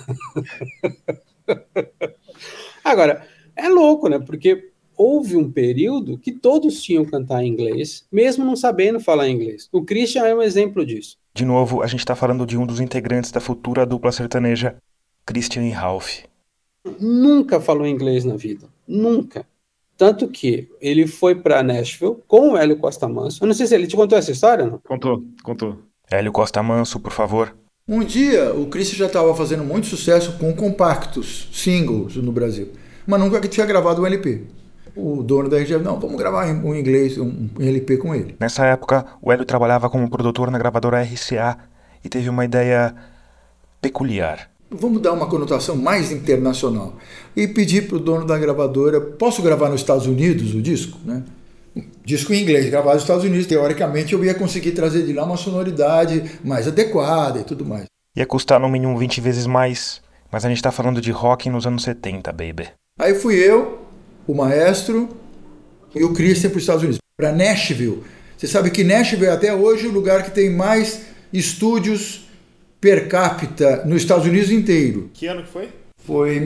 Agora, é louco, né? Porque houve um período que todos tinham que cantar em inglês, mesmo não sabendo falar inglês. O Christian é um exemplo disso. De novo, a gente está falando de um dos integrantes da futura dupla sertaneja, Christian e Ralph. Nunca falou inglês na vida. Nunca. Tanto que ele foi para Nashville com o Hélio Costa Manso. Eu não sei se ele te contou essa história, não? Contou. Hélio Costa Manso, por favor. Um dia, o Christian já estava fazendo muito sucesso com compactos, singles no Brasil. Mas nunca tinha gravado um LP. O dono da RGF, não, vamos gravar um inglês, um LP com ele. Nessa época, o Hélio trabalhava como produtor na gravadora RCA e teve uma ideia peculiar. Vamos dar uma conotação mais internacional. E pedi para o dono da gravadora, posso gravar nos Estados Unidos o disco? Né? Disco em inglês, gravado nos Estados Unidos. Teoricamente, eu ia conseguir trazer de lá uma sonoridade mais adequada e tudo mais. Ia custar no mínimo 20 vezes mais, mas a gente está falando de rock nos anos 70, baby. Aí fui eu, o maestro e o Christian para os Estados Unidos, para Nashville. Você sabe que Nashville é até hoje o lugar que tem mais estúdios per capita nos Estados Unidos inteiro. Que ano que foi? Foi em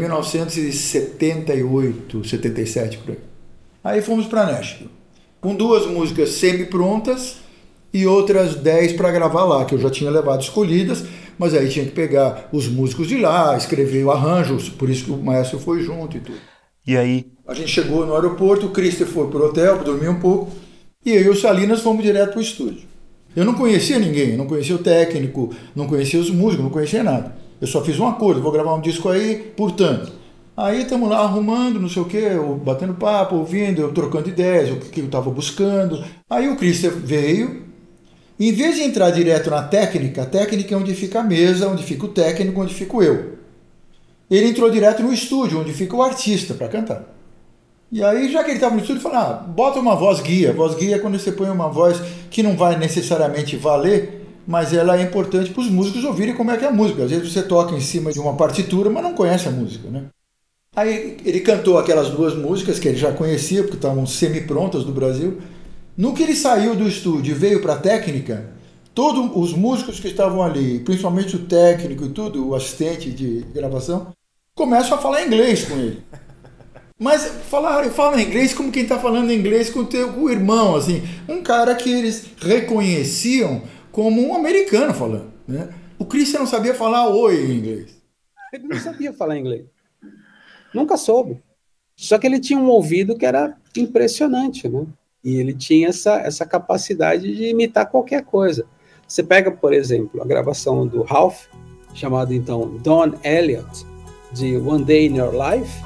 1978, 77, por aí. Aí fomos para Nashville, com 2 músicas semi-prontas e outras 10 para gravar lá, que eu já tinha levado escolhidas, mas aí tinha que pegar os músicos de lá, escrever o arranjo, por isso que o maestro foi junto e tudo. E aí? A gente chegou no aeroporto, o Christer foi pro hotel, dormiu um pouco, e eu e o Salinas fomos direto pro estúdio. Eu não conhecia ninguém, não conhecia o técnico, não conhecia os músicos, não conhecia nada. Eu só fiz um acordo, vou gravar um disco aí, portanto. Aí estamos lá arrumando, não sei o quê, eu batendo papo, ouvindo, eu trocando ideias, o que eu estava buscando. Aí o Christer veio, em vez de entrar direto na técnica, a técnica é onde fica a mesa, onde fica o técnico, onde fico eu. Ele entrou direto no estúdio, onde fica o artista para cantar. E aí, já que ele estava no estúdio, ele falou, bota uma voz guia. Voz guia é quando você põe uma voz que não vai necessariamente valer, mas ela é importante para os músicos ouvirem como é que é a música. Às vezes você toca em cima de uma partitura, mas não conhece a música, né? Aí ele cantou aquelas duas músicas que ele já conhecia, porque estavam semi-prontas do Brasil. No que ele saiu do estúdio e veio para a técnica, todos os músicos que estavam ali, principalmente o técnico e tudo, o assistente de gravação, começam a falar inglês com ele. Mas fala inglês como quem está falando inglês com o irmão, assim. Um cara que eles reconheciam como um americano falando, né? O Christian não sabia falar oi em inglês. Ele não sabia falar inglês. Nunca soube. Só que ele tinha um ouvido que era impressionante, né? E ele tinha essa capacidade de imitar qualquer coisa. Você pega, por exemplo, a gravação do Ralph, chamado então Don Elliott, de One Day in Your Life.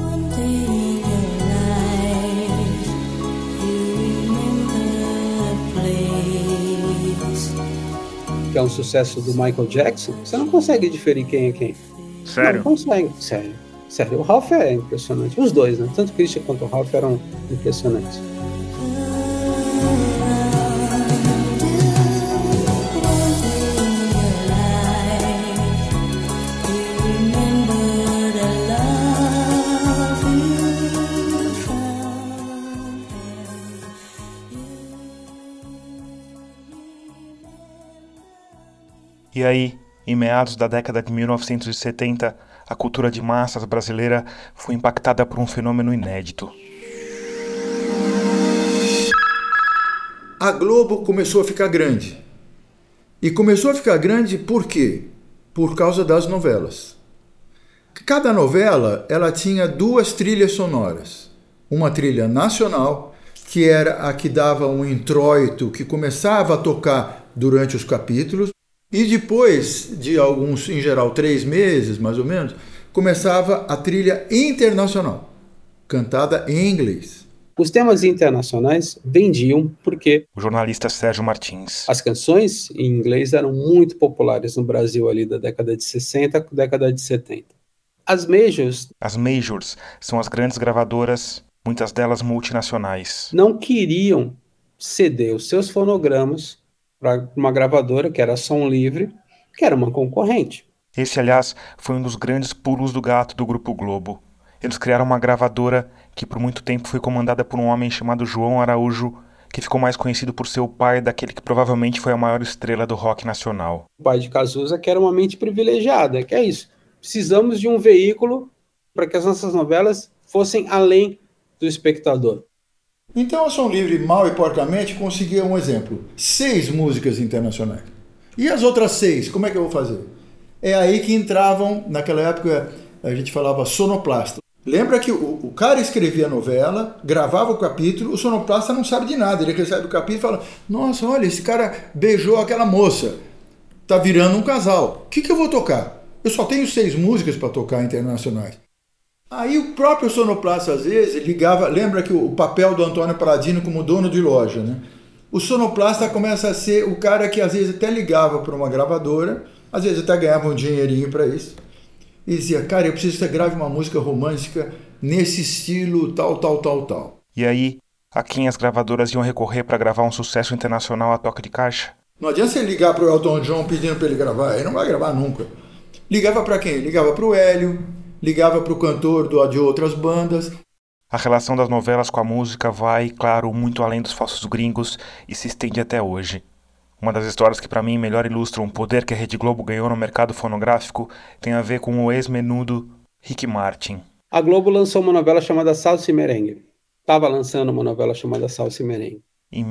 Que é um sucesso do Michael Jackson, você não consegue diferir quem é quem. Sério? Não consegue, sério. O Ralph é impressionante, os dois, né? Tanto o Christian quanto o Ralph eram impressionantes. E aí, em meados da década de 1970, a cultura de massas brasileira foi impactada por um fenômeno inédito. A Globo começou a ficar grande. E começou a ficar grande por quê? Por causa das novelas. Cada novela, ela tinha duas trilhas sonoras. Uma trilha nacional, que era a que dava um introito, que começava a tocar durante os capítulos, e depois de alguns, em geral, 3 meses, mais ou menos, começava a trilha internacional, cantada em inglês. Os temas internacionais vendiam porque O jornalista Sérgio Martins. as canções em inglês eram muito populares no Brasil ali da década de 60 com década de 70. As majors são as grandes gravadoras, muitas delas multinacionais. Não queriam ceder os seus fonogramas para uma gravadora que era Som Livre, que era uma concorrente. Esse, aliás, foi um dos grandes pulos do gato do Grupo Globo. Eles criaram uma gravadora que por muito tempo foi comandada por um homem chamado João Araújo, que ficou mais conhecido por ser o pai daquele que provavelmente foi a maior estrela do rock nacional. O pai de Cazuza, que era uma mente privilegiada, que é isso. Precisamos de um veículo para que as nossas novelas fossem além do espectador. Então a Som Livre, mal e porcamente, conseguia um exemplo. 6 músicas internacionais. E as outras 6, como é que eu vou fazer? É aí que entravam, naquela época a gente falava sonoplasta. Lembra que o cara escrevia a novela, gravava o capítulo, o sonoplasta não sabe de nada. Ele recebe o capítulo e fala, nossa, olha, esse cara beijou aquela moça. Tá virando um casal. O que eu vou tocar? Eu só tenho 6 músicas para tocar internacionais. Aí o próprio sonoplasta, às vezes, ligava... Lembra que o papel do Antônio Paladino como dono de loja, né? O sonoplasta começa a ser o cara que, às vezes, até ligava para uma gravadora, às vezes até ganhava um dinheirinho para isso, e dizia, cara, eu preciso que você grave uma música romântica nesse estilo tal. E aí, a quem as gravadoras iam recorrer para gravar um sucesso internacional a toque de caixa? Não adianta você ligar para o Elton John pedindo para ele gravar, ele não vai gravar nunca. Ligava para quem? Ligava para o Hélio, ligava para o cantor de outras bandas. A relação das novelas com a música vai, claro, muito além dos falsos gringos e se estende até hoje. Uma das histórias que para mim melhor ilustram o poder que a Rede Globo ganhou no mercado fonográfico tem a ver com o ex-menudo Rick Martin. A Globo lançou uma novela chamada Salsa e Merengue. Estava lançando uma novela chamada Salsa e Merengue. Em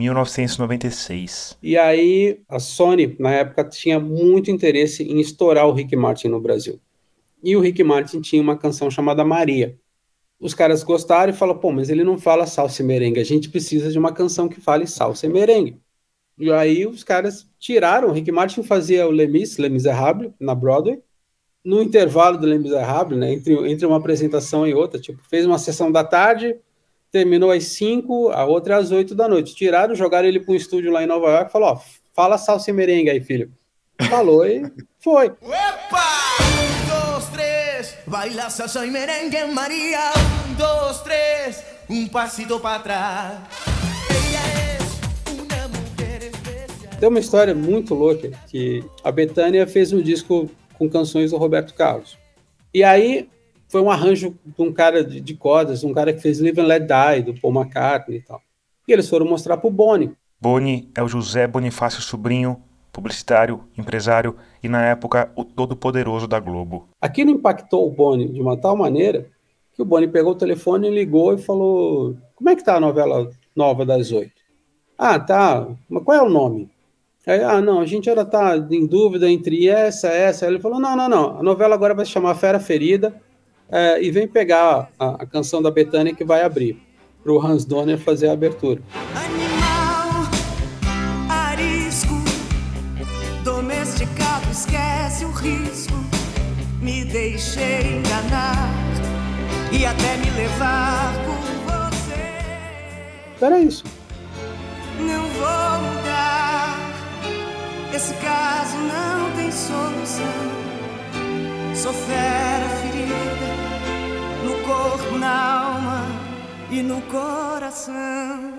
1996. E aí a Sony, na época, tinha muito interesse em estourar o Rick Martin no Brasil. E o Rick Martin tinha uma canção chamada Maria. Os caras gostaram e falaram, pô, mas ele não fala salsa e merengue, a gente precisa de uma canção que fale salsa e merengue. E aí os caras tiraram, o Rick Martin fazia o Les Miserables, na Broadway, no intervalo do Les Miserables, né, entre uma apresentação e outra, tipo, fez uma sessão da tarde, terminou às 5, a outra às 8 da noite. Tiraram, jogaram ele para um estúdio lá em Nova York e falou, ó, fala salsa e merengue aí, filho. Falou e foi. Epa! 2, 3, baila salsa y merengue, María. 2, 3, pasito para trás. Ella es una mujer especial. Tem uma história muito louca que a Bethânia fez um disco com canções do Roberto Carlos. E aí foi um arranjo de um cara de cordas, um cara que fez Live and Let Die, do Paul McCartney e tal. E eles foram mostrar pro Boni. Boni é o José Bonifácio Sobrinho, publicitário, empresário e, na época, o todo-poderoso da Globo. Aquilo impactou o Boni de uma tal maneira que o Boni pegou o telefone, ligou e falou, como é que tá a novela nova das 8? Ah, tá, mas qual é o nome? Aí, não, a gente ainda tá em dúvida entre essa. Aí ele falou, não, a novela agora vai se chamar Fera Ferida, e vem pegar a canção da Bethânia que vai abrir, pro Hans Donner fazer a abertura. Animal, arisco, domesticado, esquece o risco. Me deixei enganar e até me levar por você. Era isso. Não vou mudar, esse caso não tem solução. Sou fera ferida, no corpo, na alma e no coração.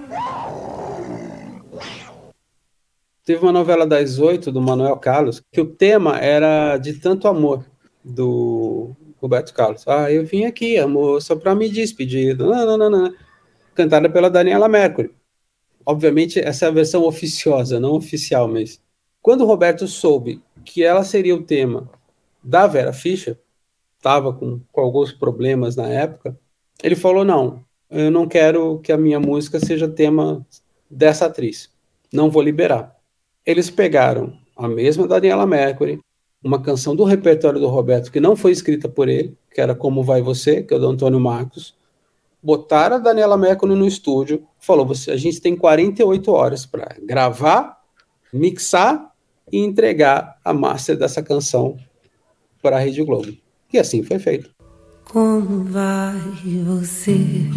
Teve uma novela das 8 do Manuel Carlos, que o tema era De Tanto Amor, do Roberto Carlos. Eu vim aqui, amor, só pra me despedir. Cantada pela Daniela Mercury. Obviamente, essa é a versão oficiosa, não oficial, mas quando o Roberto soube que ela seria o tema da Vera Fischer, estava com alguns problemas na época, ele falou, não, eu não quero que a minha música seja tema dessa atriz, não vou liberar. Eles pegaram a mesma Daniela Mercury, uma canção do repertório do Roberto que não foi escrita por ele, que era Como Vai Você, que é o do Antônio Marcos, botaram a Daniela Mercury no estúdio, falou, a gente tem 48 horas para gravar, mixar e entregar a master dessa canção para a Rede Globo. E assim foi feito. Como vai você?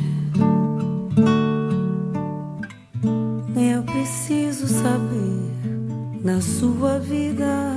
Eu preciso saber na sua vida.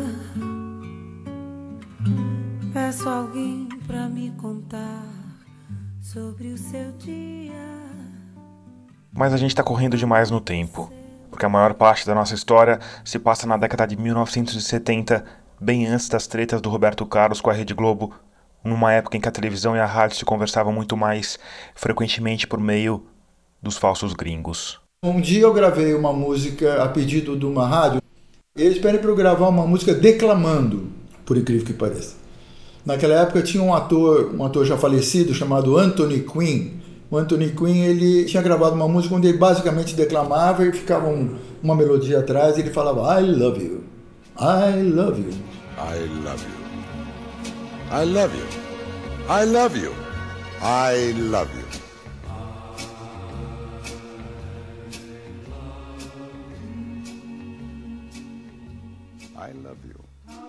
Peço alguém para me contar sobre o seu dia. Mas a gente está correndo demais no tempo, porque a maior parte da nossa história se passa na década de 1970, bem antes das tretas do Roberto Carlos com a Rede Globo, numa época em que a televisão e a rádio se conversavam muito mais frequentemente por meio dos falsos gringos. Um dia eu gravei uma música a pedido de uma rádio. Eles pedem para eu gravar uma música declamando, por incrível que pareça. Naquela época tinha um ator já falecido chamado Anthony Quinn. O Anthony Quinn, ele tinha gravado uma música onde ele basicamente declamava e ficava uma melodia atrás e ele falava I love you, I love you. I love you. I love you. I love you. I love you. I love you.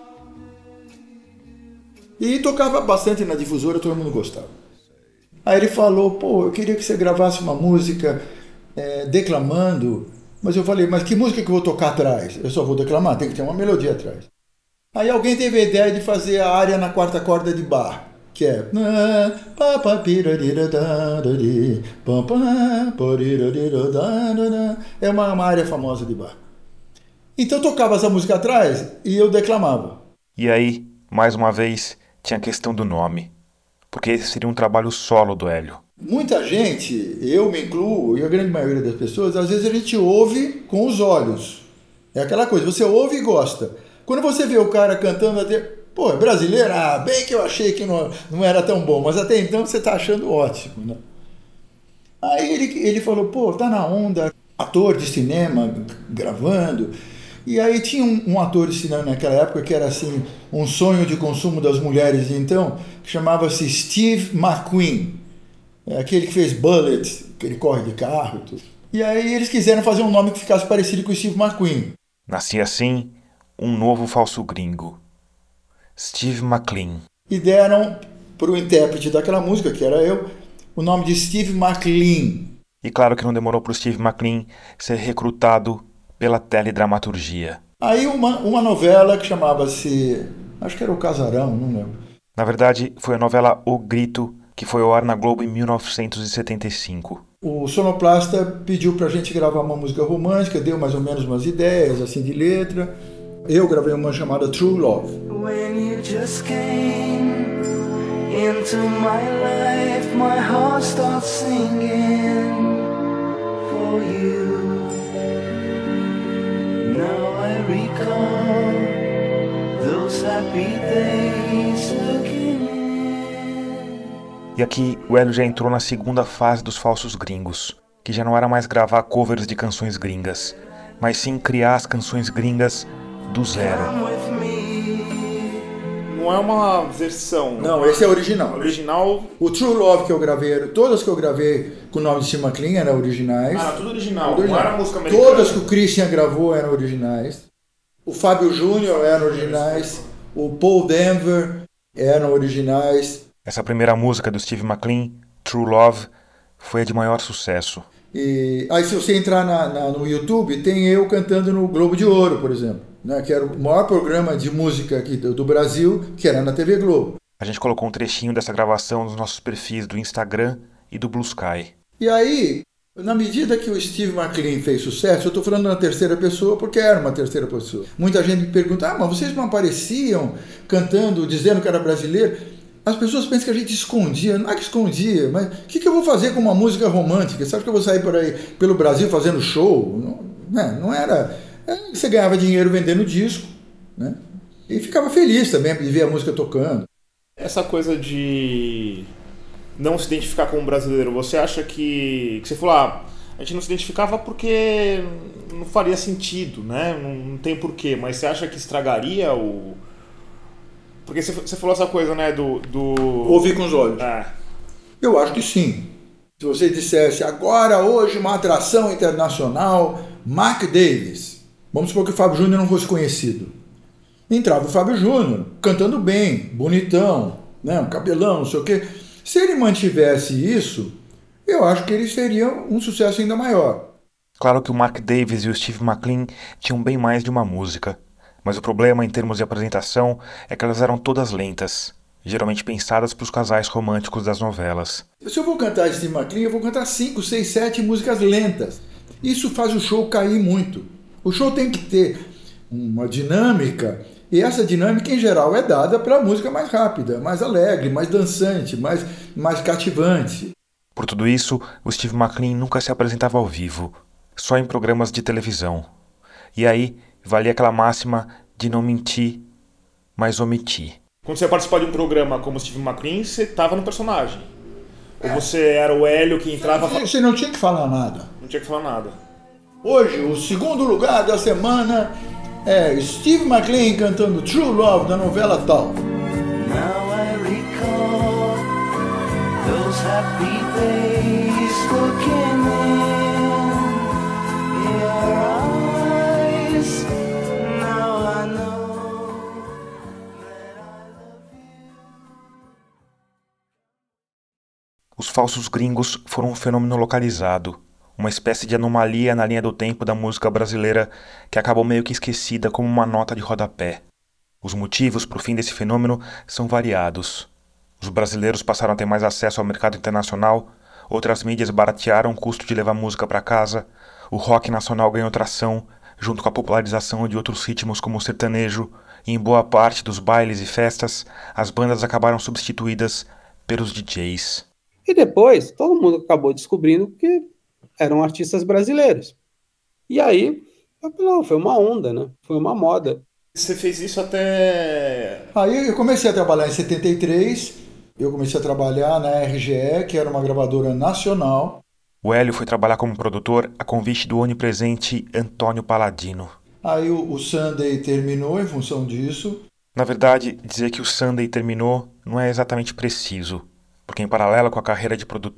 E tocava bastante na difusora, todo mundo gostava. Aí ele falou, eu queria que você gravasse uma música declamando, mas eu falei, mas que música que eu vou tocar atrás? Eu só vou declamar, tem que ter uma melodia atrás. Aí alguém teve a ideia de fazer a área na quarta corda de Bach, que é é uma área famosa de Bach. Então eu tocava essa música atrás e eu declamava. E aí, mais uma vez, tinha a questão do nome, porque esse seria um trabalho solo do Hélio. Muita gente, eu me incluo, e a grande maioria das pessoas, às vezes a gente ouve com os olhos. É aquela coisa, você ouve e gosta. Quando você vê o cara cantando, é brasileiro, bem que eu achei que não era tão bom, mas até então você está achando ótimo, né? Aí ele falou, tá na onda, ator de cinema gravando. E aí tinha um ator de cinema naquela época que era assim, um sonho de consumo das mulheres, então, que chamava-se Steve McQueen. É aquele que fez Bullet, que ele corre de carro e tudo. E aí eles quiseram fazer um nome que ficasse parecido com o Steve McQueen. Nascia assim um novo falso gringo, Steve McLean. E deram para o intérprete daquela música, que era eu, o nome de Steve McLean. E claro que não demorou para o Steve McLean ser recrutado pela teledramaturgia. Aí uma novela que chamava-se, acho que era O Casarão, não lembro. Na verdade, foi a novela O Grito, que foi ao ar na Globo em 1975. O sonoplasta pediu pra gente gravar uma música romântica, deu mais ou menos umas ideias, assim, de letra. Eu gravei uma chamada True Love. When you just came into my life, my heart starts singing for you. Now I recall those happy days looking in. E aqui o Hélio já entrou na segunda fase dos falsos gringos, que já não era mais gravar covers de canções gringas, mas sim criar as canções gringas do zero. Não é uma versão. Não, esse é o original. Original. O True Love que eu gravei, todas que eu gravei com o nome de Steve McLean eram originais. Ah, tudo original. Tudo Não era música americana. Todas que o Christian gravou eram originais. O Fábio Júnior eram originais. O Paul Denver eram originais. Essa primeira música do Steve McLean, True Love, foi a de maior sucesso. E aí se você entrar no YouTube, tem eu cantando no Globo de Ouro, por exemplo, né, que era o maior programa de música aqui do Brasil, que era na TV Globo. A gente colocou um trechinho dessa gravação nos nossos perfis do Instagram e do Blue Sky. E aí, na medida que o Steve McLean fez sucesso, eu estou falando na terceira pessoa porque era uma terceira pessoa. Muita gente me pergunta, mas vocês não apareciam cantando, dizendo que era brasileiro? As pessoas pensam que a gente escondia, não é que escondia, mas o que eu vou fazer com uma música romântica? Você acha que eu vou sair por aí pelo Brasil fazendo show? Não era. Você ganhava dinheiro vendendo disco, né? E ficava feliz também de ver a música tocando. Essa coisa de não se identificar como brasileiro, você acha que você falou, a gente não se identificava porque não faria sentido, né? Não tem porquê, mas você acha que estragaria o... Porque você falou essa coisa, né, do... Ouvir com os olhos. Eu acho que sim. Se você dissesse, agora, hoje, uma atração internacional, Mark Davis. Vamos supor que o Fábio Júnior não fosse conhecido. Entrava o Fábio Júnior, cantando bem, bonitão, né, um cabelão, não sei o quê. Se ele mantivesse isso, eu acho que ele seria um sucesso ainda maior. Claro que o Mark Davis e o Steve McLean tinham bem mais de uma música. Mas o problema, em termos de apresentação, é que elas eram todas lentas, geralmente pensadas para os casais românticos das novelas. Se eu vou cantar Steve McLean, eu vou cantar 5, 6, 7 músicas lentas. Isso faz o show cair muito. O show tem que ter uma dinâmica, e essa dinâmica, em geral, é dada pela música mais rápida, mais alegre, mais dançante, mais cativante. Por tudo isso, o Steve McLean nunca se apresentava ao vivo, só em programas de televisão. E aí, valia aquela máxima de não mentir, mas omitir. Quando você participava de um programa como Steve McLean, você estava no personagem. Ou você era o Hélio que entrava... Você não tinha que falar nada. Não tinha que falar nada. Hoje, o segundo lugar da semana é Steve McLean cantando True Love da novela tal. Now I recall those happy days looking in your eyes. Now I know that I love you. Os falsos gringos foram um fenômeno localizado, uma espécie de anomalia na linha do tempo da música brasileira que acabou meio que esquecida como uma nota de rodapé. Os motivos para o fim desse fenômeno são variados. Os brasileiros passaram a ter mais acesso ao mercado internacional, outras mídias baratearam o custo de levar música para casa, o rock nacional ganhou tração, junto com a popularização de outros ritmos como o sertanejo, e em boa parte dos bailes e festas, as bandas acabaram substituídas pelos DJs. E depois, todo mundo acabou descobrindo que eram artistas brasileiros. E aí, não, foi uma onda, né? Foi uma moda. Você fez isso até... Aí eu comecei a trabalhar em 73, eu comecei a trabalhar na RGE, que era uma gravadora nacional. O Hélio foi trabalhar como produtor a convite do onipresente Antônio Paladino. Aí o Sunday terminou em função disso. Na verdade, dizer que o Sunday terminou não é exatamente preciso, porque em paralelo com a carreira de produtor,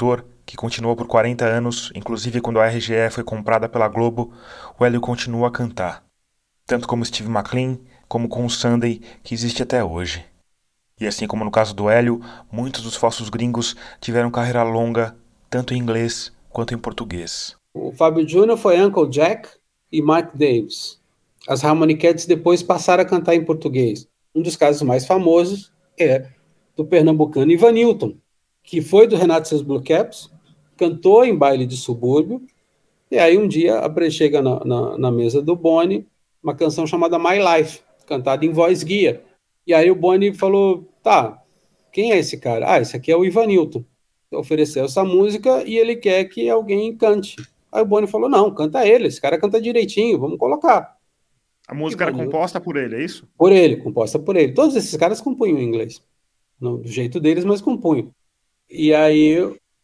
que continuou por 40 anos, inclusive quando a RGE foi comprada pela Globo, o Hélio continua a cantar, tanto como Steve McLean, como com o Sunday, que existe até hoje. E assim como no caso do Hélio, muitos dos falsos gringos tiveram carreira longa, tanto em inglês quanto em português. O Fábio Júnior foi Uncle Jack e Mike Davis. As Harmony Cats depois passaram a cantar em português. Um dos casos mais famosos é do pernambucano Ivanilton, que foi do Renato e seus Blue Caps, cantou em baile de subúrbio, e aí um dia chega na mesa do Boni uma canção chamada My Life, cantada em voz guia. E aí o Boni falou, tá, quem é esse cara? Esse aqui é o Ivanilton. Ofereceu essa música e ele quer que alguém cante. Aí o Boni falou, não, canta ele, esse cara canta direitinho, vamos colocar. A música era composta por ele, é isso? Por ele, composta por ele. Todos esses caras compunham em inglês. Não, do jeito deles, mas compunham. E aí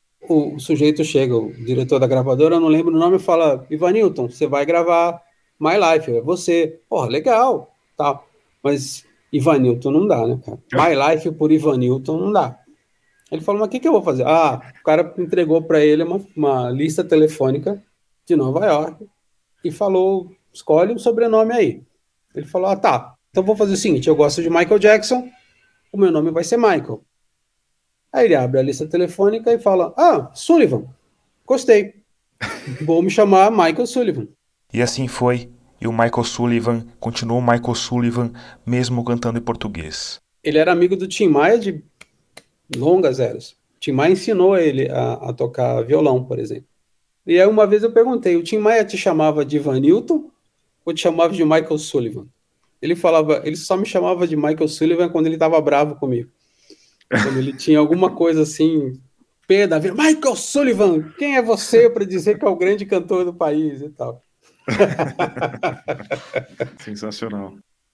o sujeito chega, o diretor da gravadora, eu não lembro o nome, fala, Ivanilton, você vai gravar My Life, é você. Porra, legal, tá. Mas Ivanilton não dá, né, cara? My Life por Ivanilton não dá. Ele falou, mas o que eu vou fazer? O cara entregou para ele uma lista telefônica de Nova York e falou, escolhe um sobrenome aí. Ele falou, tá, então vou fazer o seguinte, eu gosto de Michael Jackson, o meu nome vai ser Michael. Aí ele abre a lista telefônica e fala, Sullivan, gostei, vou me chamar Michael Sullivan. E assim foi, e o Michael Sullivan continuou Michael Sullivan, mesmo cantando em português. Ele era amigo do Tim Maia de longas eras. O Tim Maia ensinou ele a tocar violão, por exemplo. E aí uma vez eu perguntei, o Tim Maia te chamava de Ivanilton ou te chamava de Michael Sullivan? Ele só me chamava de Michael Sullivan quando ele estava bravo comigo. Quando ele tinha alguma coisa assim, pé da vida, Michael Sullivan, quem é você para dizer que é o grande cantor do país e tal. Sensacional.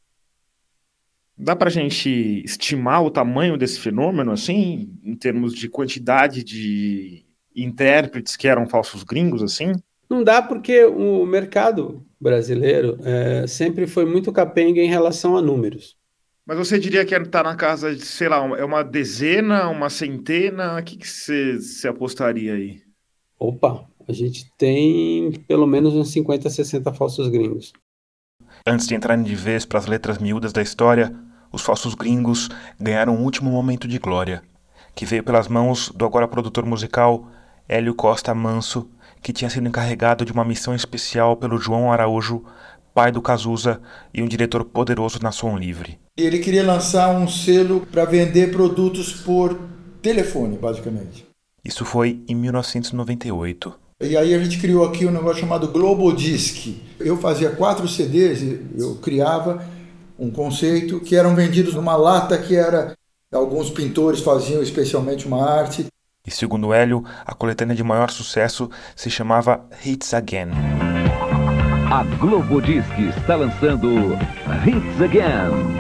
Dá pra gente estimar o tamanho desse fenômeno, assim, em termos de quantidade de intérpretes que eram falsos gringos, assim? Não dá, porque o mercado brasileiro sempre foi muito capenga em relação a números. Mas você diria que está na casa de, sei lá, é uma dezena, uma centena? O que você apostaria aí? Opa, a gente tem pelo menos uns 50, 60 falsos gringos. Antes de entrarem de vez para as letras miúdas da história, os falsos gringos ganharam um último momento de glória, que veio pelas mãos do agora produtor musical Hélio Costa Manso, que tinha sido encarregado de uma missão especial pelo João Araújo, pai do Cazuza e um diretor poderoso na Som Livre. Ele queria lançar um selo para vender produtos por telefone, basicamente. Isso foi em 1998. E aí a gente criou aqui um negócio chamado Globodisc. Eu fazia 4 CDs, eu criava um conceito que eram vendidos numa lata que era... Alguns pintores faziam especialmente uma arte. E segundo Hélio, a coletânea de maior sucesso se chamava Hits Again. A Globodisc está lançando Hits Again.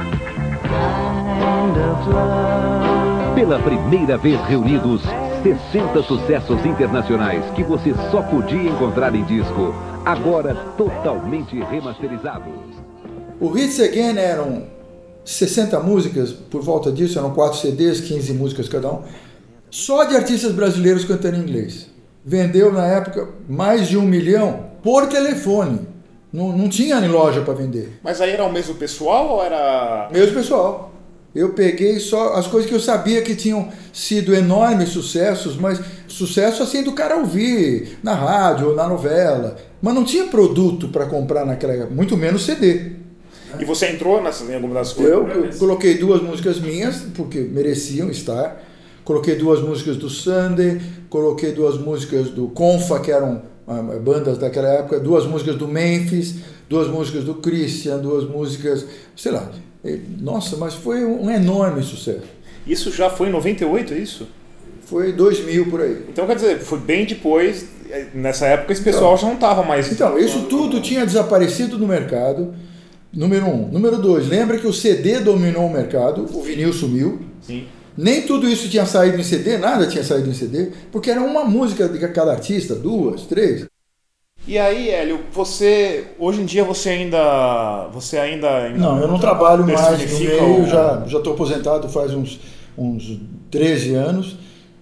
Pela primeira vez reunidos, 60 sucessos internacionais que você só podia encontrar em disco, agora totalmente remasterizados. O Hits Again eram 60 músicas, por volta disso, eram 4 CDs, 15 músicas cada um, só de artistas brasileiros cantando em inglês. Vendeu na época mais de 1 milhão por telefone. Não tinha em loja para vender. Mas aí era o mesmo pessoal ou era... Mesmo pessoal. Eu peguei só as coisas que eu sabia que tinham sido enormes sucessos, mas sucesso assim do cara ouvir na rádio ou na novela. Mas não tinha produto para comprar naquela época, muito menos CD. E você entrou em alguma das coisas? Eu coloquei 2 músicas minhas, porque mereciam estar. Coloquei 2 músicas do Sunday, coloquei 2 músicas do Confa, que eram bandas daquela época, 2 músicas do Memphis, 2 músicas do Christian, 2 músicas, sei lá. Nossa, mas foi um enorme sucesso. Isso já foi em 98, é isso? Foi 2000 por aí. Então, quer dizer, foi bem depois, nessa época esse pessoal já não estava mais... Então, isso tudo tinha desaparecido do mercado, número 1. Número 2, lembra que o CD dominou o mercado, o vinil sumiu. Sim. Nem tudo isso tinha saído em CD, nada tinha saído em CD, porque era uma música de cada artista, 2, 3. E aí, Hélio, hoje em dia você ainda Não, eu não trabalho mais no meio, já estou aposentado faz uns 13 anos,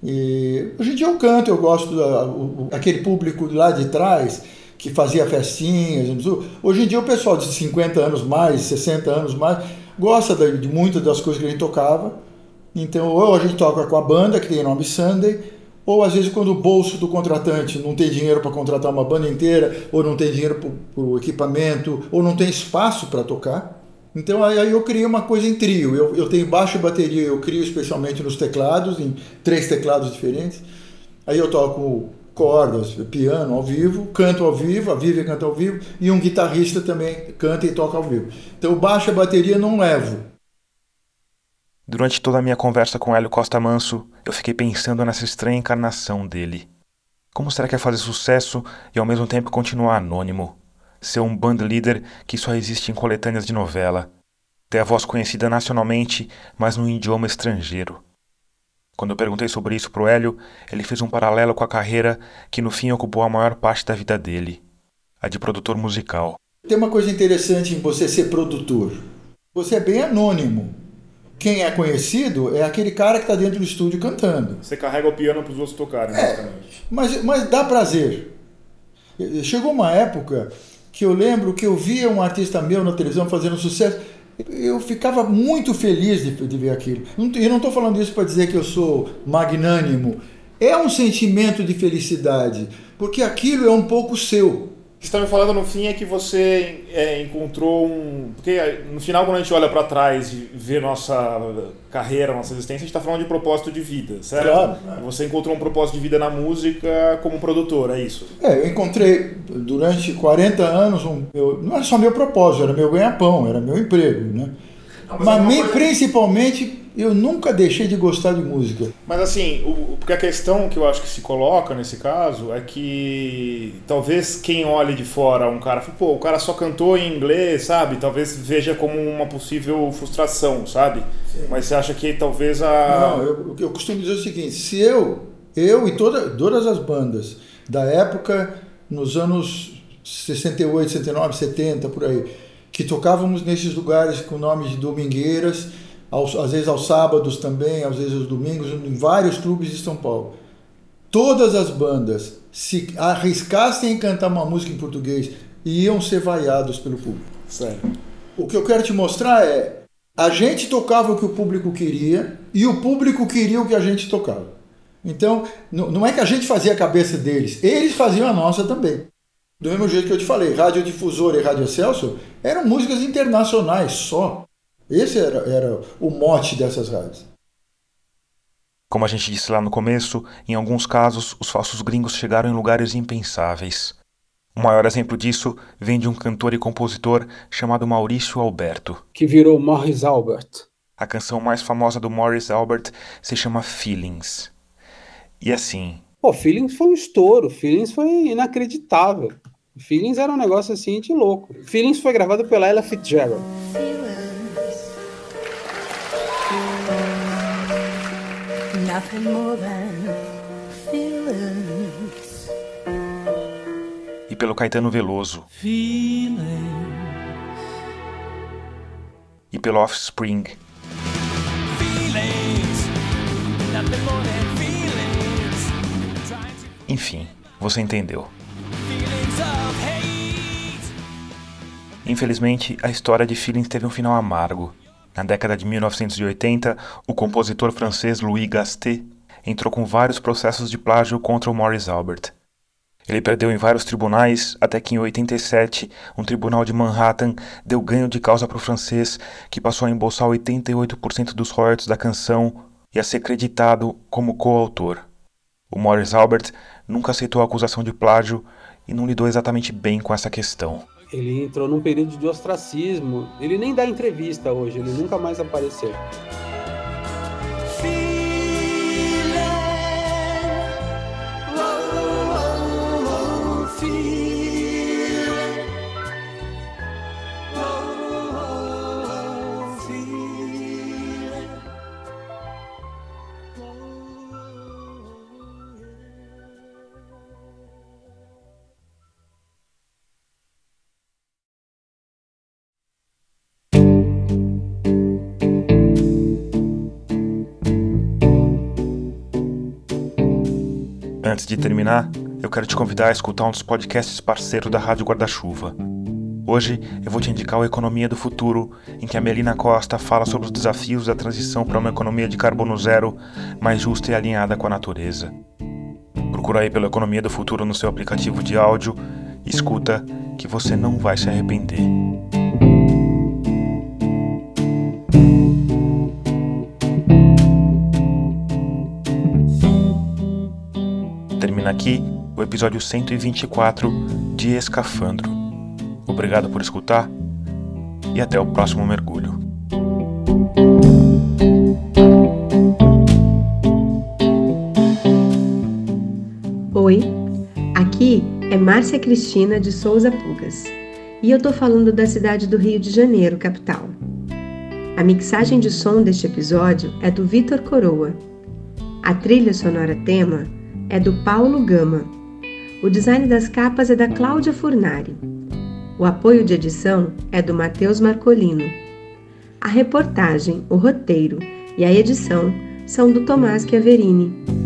E hoje em dia eu canto, eu gosto daquele público lá de trás que fazia festinhas. Hoje em dia o pessoal de 50 anos mais, 60 anos mais, gosta de muitas das coisas que a gente tocava. Então, ou a gente toca com a banda, que tem o nome Sunday, ou às vezes quando o bolso do contratante não tem dinheiro para contratar uma banda inteira, ou não tem dinheiro para o equipamento, ou não tem espaço para tocar. Então aí eu criei uma coisa em trio. Eu tenho baixo e bateria, eu crio especialmente nos teclados, em 3 teclados diferentes. Aí eu toco cordas, piano ao vivo, canto ao vivo, a Vivian canta ao vivo, e um guitarrista também canta e toca ao vivo. Então baixo e bateria não levo. Durante toda a minha conversa com Hélio Costa Manso, eu fiquei pensando nessa estranha encarnação dele. Como será que é fazer sucesso e ao mesmo tempo continuar anônimo? Ser um band leader que só existe em coletâneas de novela. Ter a voz conhecida nacionalmente, mas num idioma estrangeiro. Quando eu perguntei sobre isso pro Hélio, ele fez um paralelo com a carreira que no fim ocupou a maior parte da vida dele. A de produtor musical. Tem uma coisa interessante em você ser produtor. Você é bem anônimo. Quem é conhecido é aquele cara que está dentro do estúdio cantando. Você carrega o piano para os outros tocarem, basicamente. Mas dá prazer. Chegou uma época que eu lembro que eu via um artista meu na televisão fazendo sucesso, eu ficava muito feliz de ver aquilo. Eu não estou falando isso para dizer que eu sou magnânimo. É um sentimento de felicidade, porque aquilo é um pouco seu. Você está me falando no fim é que você encontrou um... Porque no final, quando a gente olha para trás e vê nossa carreira, nossa existência, a gente está falando de propósito de vida, certo? Claro. Você encontrou um propósito de vida na música como produtor, é isso? Eu encontrei durante 40 anos, não era só meu propósito, era meu ganha-pão, era meu emprego, né? Mas principalmente, eu nunca deixei de gostar de música. Mas assim, porque a questão que eu acho que se coloca nesse caso é que talvez quem olhe de fora um cara, pô, o cara só cantou em inglês, sabe? Talvez veja como uma possível frustração, sabe? Sim. Mas você acha que talvez Não, eu costumo dizer o seguinte, se eu e todas as bandas da época, nos anos 68, 69, 70, por aí, que tocávamos nesses lugares com o nome de domingueiras, às vezes aos sábados também, às vezes aos domingos, em vários clubes de São Paulo. Todas as bandas, se arriscassem em cantar uma música em português, iam ser vaiados pelo público. Sério. O que eu quero te mostrar é, a gente tocava o que o público queria e o público queria o que a gente tocava. Então, não é que a gente fazia a cabeça deles, eles faziam a nossa também. Do mesmo jeito que eu te falei, Rádio Difusora e Rádio Excelsior eram músicas internacionais só. Esse era o mote dessas rádios. Como a gente disse lá no começo, em alguns casos, os falsos gringos chegaram em lugares impensáveis. O maior exemplo disso vem de um cantor e compositor chamado Maurício Alberto. Que virou Morris Albert. A canção mais famosa do Morris Albert se chama Feelings. E assim... Feelings foi um estouro, Feelings foi inacreditável. Feelings era um negócio assim de louco. Feelings foi gravado pela Ella Fitzgerald. Nothing more than feelings. E pelo Caetano Veloso. Feelings. E pelo Offspring. Feelings. Nothing more than feelings. Enfim, você entendeu. Infelizmente, a história de Feelings teve um final amargo. Na década de 1980, o compositor francês Louis Gastet entrou com vários processos de plágio contra o Morris Albert. Ele perdeu em vários tribunais, até que em 87, um tribunal de Manhattan deu ganho de causa para o francês, que passou a embolsar 88% dos royalties da canção e a ser creditado como coautor. O Morris Albert nunca aceitou a acusação de plágio e não lidou exatamente bem com essa questão. Ele entrou num período de ostracismo. Ele nem dá entrevista hoje, ele nunca mais apareceu. Antes de terminar, eu quero te convidar a escutar um dos podcasts parceiros da Rádio Guarda-Chuva. Hoje eu vou te indicar o Economia do Futuro, em que a Melina Costa fala sobre os desafios da transição para uma economia de carbono zero, mais justa e alinhada com a natureza. Procura aí pela Economia do Futuro no seu aplicativo de áudio e escuta que você não vai se arrepender. Termina aqui o episódio 124 de Escafandro. Obrigado por escutar e até o próximo mergulho. Oi, aqui é Márcia Cristina de Souza Pugas e eu tô falando da cidade do Rio de Janeiro, capital. A mixagem de som deste episódio é do Vitor Coroa. A trilha sonora tema é do Paulo Gama. O design das capas é da Cláudia Furnari. O apoio de edição é do Matheus Marcolino. A reportagem, o roteiro e a edição são do Tomás Chiaverini.